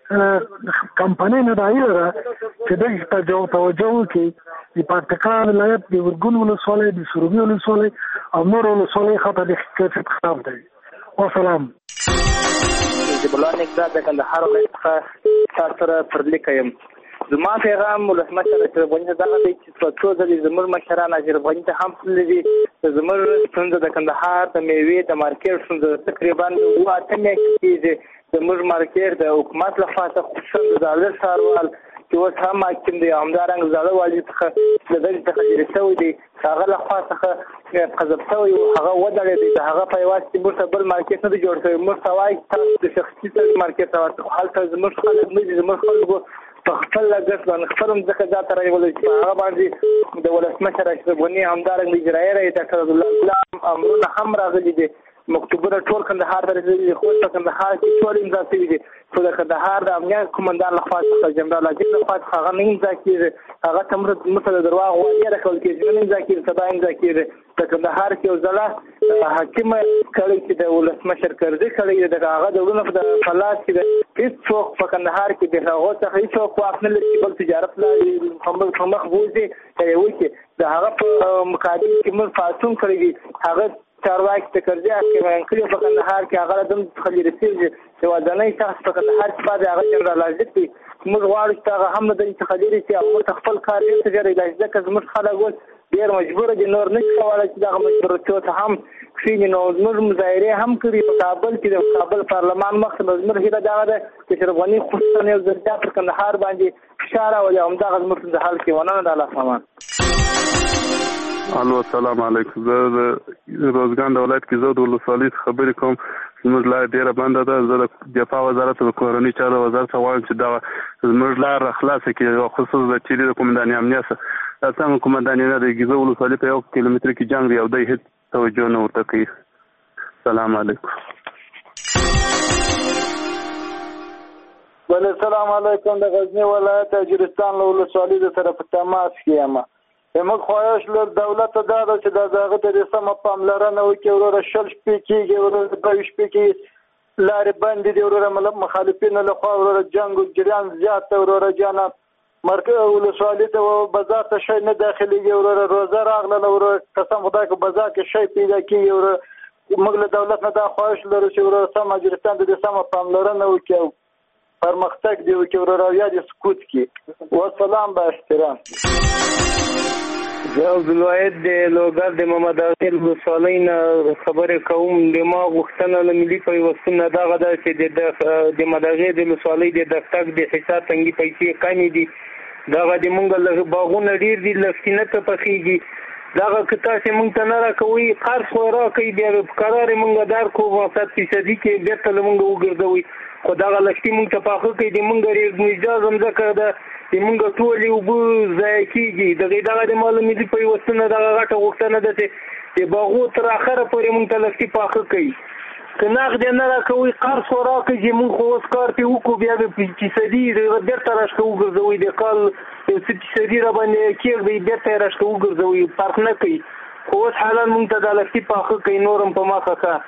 کمپنۍ نه دا ایره چې دغه ته توجه وکړي د پکتیکا ولایت د ورګون ولسوالۍ د سروبي ولسوالۍ او نور ولسوالۍ خاطر د کیفیت خراب دی. والسلام. د بلان اقدار د کندهار ولایت څخه تاسو سره پر لیک یم. زما پیغام ولسمشر اشرف غني ته دا دی چې په څو ځلې زموږ مشران اشرف غني ته هم تللي دي. زموږ ستونزه د کندهار د میوې د مارکیټ ستونزه تقریبا اووه اته میاشتې کېږي. زموږ مارکیټ د حکومت لخوا څخه خصوصا د زاړه ښاروال چې اوس هم حاکم دی همدارنګه زاړه والي څخه د دغې څخه لرې شوی دی هغه لخوا څخه قذف شوی و هغه ودرېدی د هغه په یوازې چې موږ ته بل مارکیټ نه دی جوړ شوی. موږ ته وایي تاسو د شخصي مارکیټ ته ورته خو هلته زموږ خلک نه دي. زموږ خلکو په خپل لګښت باندې خپل مځکه ځان ته رانیولی چې په هغه باندې د ولسمشر اشرف غني همدارنګه اجرایي رئیس ډاکټر عبدالله ګلام امرونه هم راغلي دي. مکتوبونه ټول کندهار ته رسېدلي دي. خو په کندهار کې ټول امضا شوي دي خو د کندهار د امنیت قومندان لخوا څخه جنرال عاجل لخوا څخه هغه نه امضا کېږي. هغه ته موږ د درواغ وعدې راکول کېږي نه امضا کېږي سبا امضا کېږي. په کندهار کې یو ځله حاکمه کړی چې د ولسمشر کرزي کړی د هغه د ورونو په فلات کې د هېڅوک په کندهار کې د هغو څخه هېڅوک واک نه لري چې بل تجارت لا په مخ بوځي وکړي. د هغه په مقابل کې موږ پاڅون کړی دي. هغه چارواکي د کرزي حاکمان کړي په کندهار کې هغه دم څخه لرې شوي چې ودانۍ شخص په کندهار کې بعد هغه جنرال عاجل دی. موږ غواړو چې هغه هم د دې څخه لرې شي او موږ خپل کار یې څه جاري لای ځکه زموږ خلک اوس ډېر مجبور دي نور نه کولی چې دغه مجبورتیا ته هم کښېني. نو زموږ مظاهرې هم کړي په کابل کې د کابل پارلمان مخ ته زموږ هیله دغه ده چې اشرف غني خصوصا یو ځل بیا پر کندهار باندې فشار راولي او همدغه زموږ د حل کې ونه ده. الله سامان. الو السلام علیکم. زه د روزګان د ولایت کې زه د ولسوالۍ خبرې کوم. زموږ لاره ډېره بنده ده. زه د دفاع وزارت د کورنۍ چارو وزارت څخه غواړم چې دغه زموږ لاره خلاصه کړي خصوصا د چیرې د قومندانې امنیت څخه دا څنګه قومندانې نه د ګیزه ولسوالۍ په یو کیلومتر کې جنګ دی او دی هېڅ توجه نه ورته کوي. سلام علیکم. بله السلام علیکم. د غزني ولایت اجرستان له ولسوالۍ د سره په تماس کې یم. زموږ خواهش له دولته دا ده چې د هغه ته سمه پاملرنه وکړي. وروره شل شپې کېږي وروره دوه شپې کې لارې بندې دي وروره مخالفینو لخوا وروره جنګ جریان زیات دی وروره جانه مرکز ولسوالۍ ته بازار ته شی نه داخلېږي وروره روزه راغله وروره قسم خدای که بازار کې شی پیدا کېږي وروره موږ له دولت نه دا خواهش لرو چې وروره سم اجرستان ته د سمه پاملرنه وکړي او پرمختګ دی وکړي وروره او یا دې سکوت کړي. والسلام با احترام. زه عبدالواحد د لوګر د محمد عاقل ولسوالۍ نه خبرې کوم. د ما غوښتنه له ملي پیوستون نه دغه ده چې د مدغې د ولسوالۍ د دفتر د حساب تنګي پیسې کمې دي. دغه د مونږ باغونه ډېر دي لسکینه ته پخېږي. دغه که تاسې مونږ ته نه راکوئ قرض خو راکوئ بیا په قرار یې مونږ درکړو سات فیصدي کې بېرته له مونږ وګرځوئ خو دغه لښتي مونږ ته پاخه کړئ. د مونږ مجاز ځمکه ده د مونږ ټولې اوبه ضایع کېږي. دغې دغه د مالو ملي پیوستون نه دغه غټه غوښتنه ده چې د باغو تر اخره پورې مونږ ته لښتي پاخه کړئ. که نغد یې نه راکوئ قرض خو راکړئ چې مونږ خو اوس کار پرې وکړو بیا به فیصدي بېرته راشته وګرځوئ. د کال یو څه فیصدي را باندې کېږدئ بېرته یې راشته وګرځوئ فرق نه کوي. خو اوس حالا مونږ ته دا لښتي پاخه کړئ نور هم په مخه ښه.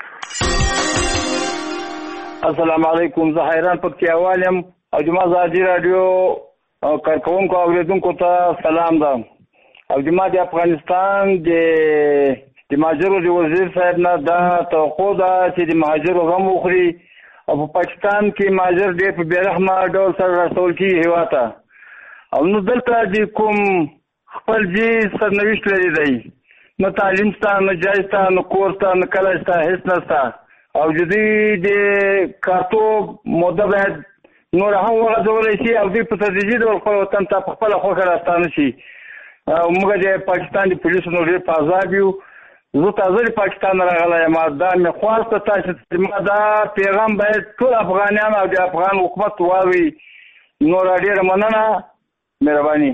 السلام علیکم. زه حیران پکتیاوال یم او جمعه زاجي راډیو کارکوونکو او اورېدونکو ته سلام ده. او جمعه د افغانستان د د مهاجرو د وزیر صاحب نه دا توقع ده چې د مهاجرو غم وخوري او په پاکستان کې مهاجر ډېر په بېرحمه ډول سره راستول کېږي هېواد ته. او نو دلته د کوم خپل جي سرنوشت لري دی نه تعلیم شته نه جای شته نه کور شته نه کلی شته هېڅ نشته. او جدي د کارتوب موده باید نور هم وغځولی شي او دوی په تدریجي ډول خپل وطن ته په خپله خوښه راستانه شي. او موږ د پاکستان د پولیسو نو ډېر په عذاب یو. زه تازه د پاکستان راغلی یم. دا مې خواست ته چې ما دا پیغام باید ټول افغانیان او د افغان حکومت واوري. نور ډېره مننه مهرباني.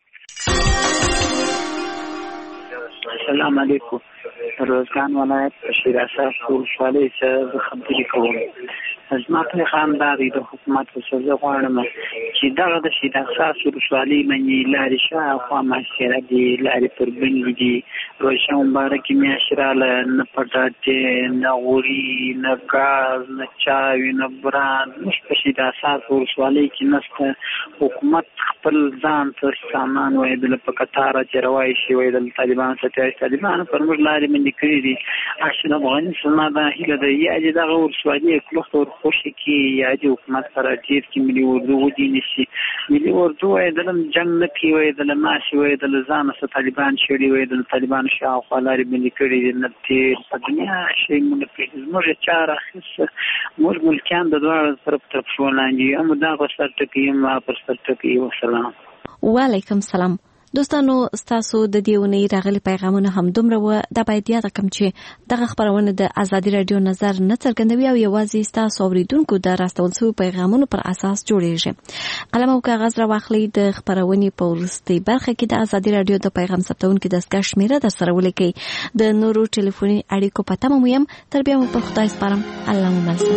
السلام علیکم. روزګان ولایت شیراز ولسوالۍ څخه زه خبرې کوم. زما پیغام دا دی د حکومت څخه زه غواړم چې دغه د شي د اساس ولسوالۍ باندې لارې شاوخوا محاصره دي، لارې پر بندې دي، روژه مبارکې میاشتې راله، نه پټاټې، نه غوړي، نه ګاز، نه چای، نه بران، موږ په شي د اساس ولسوالۍ کې نشته. حکومت خپل ځان ته سامان وایي دله په قطاره چې روای شي وایي د طالبانو څخه طالبانو پر موږ لارې باندې کړي دي. اشرف غني زما دا هیله ده یا دې دغه ولسوالۍ کلوخ ور خوشي کې یا دې حکومت سره ډیر کې ملي اردو ودی نشي. ملي اردو وایي دلم جنگ نه کوي وایي دله ماشي وایي دله ځان سره طالبان شړي وایي دله طالبان شاوخوا لارې باندې کړي دي. نه تیر په دنیا شي موږ په زموږ چاره اخیسته موږ ملکیان د دواړو طرف طرف شولاندي هم دا په سر ټکی ما پر سر ټکی. والسلام. وعلیکم سلام. دوستانو ستاسو د دې ونې راغلي پیغامونه هم دومره و. دا باید یاد کړم چې دغه خبرونه د ازادي رادیو نظر نه څرګندوي او یوازې ستاسو اوریدونکو د راستول شوی پیغامونو پر اساس جوړیږي. قلم او کاغذ راواخلئ. د خبرونې په وروستۍ برخه کې د ازادي رادیو د پیغام ثبتونکو دستګاه شمیره در سره ولیکئ. د نورو ټلیفوني اړیکو پته مو یم. تر بیا مو په خدای سپارم. الله مو مل.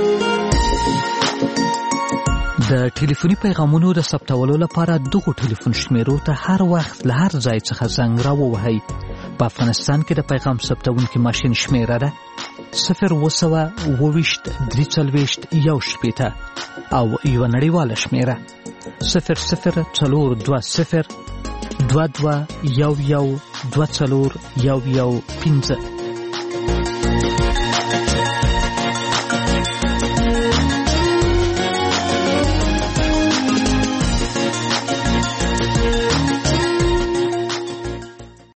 د ټلیفوني پیغامونو د ثبتولو لپاره دغه ټلیفون شمیرو ته هر وخت له هر ځای څخه زنګ راووهئ. په افغانستان کې د پیغام ثبتونکي ماشین شمیره ده صفر اوه سوه اووه ویشت درې څلوېښت یو شپېته او یوه نړیواله شمیره صفر صفر څلور دوه صفر دوه دوه یو یو دوه څلور یو یو پنځه.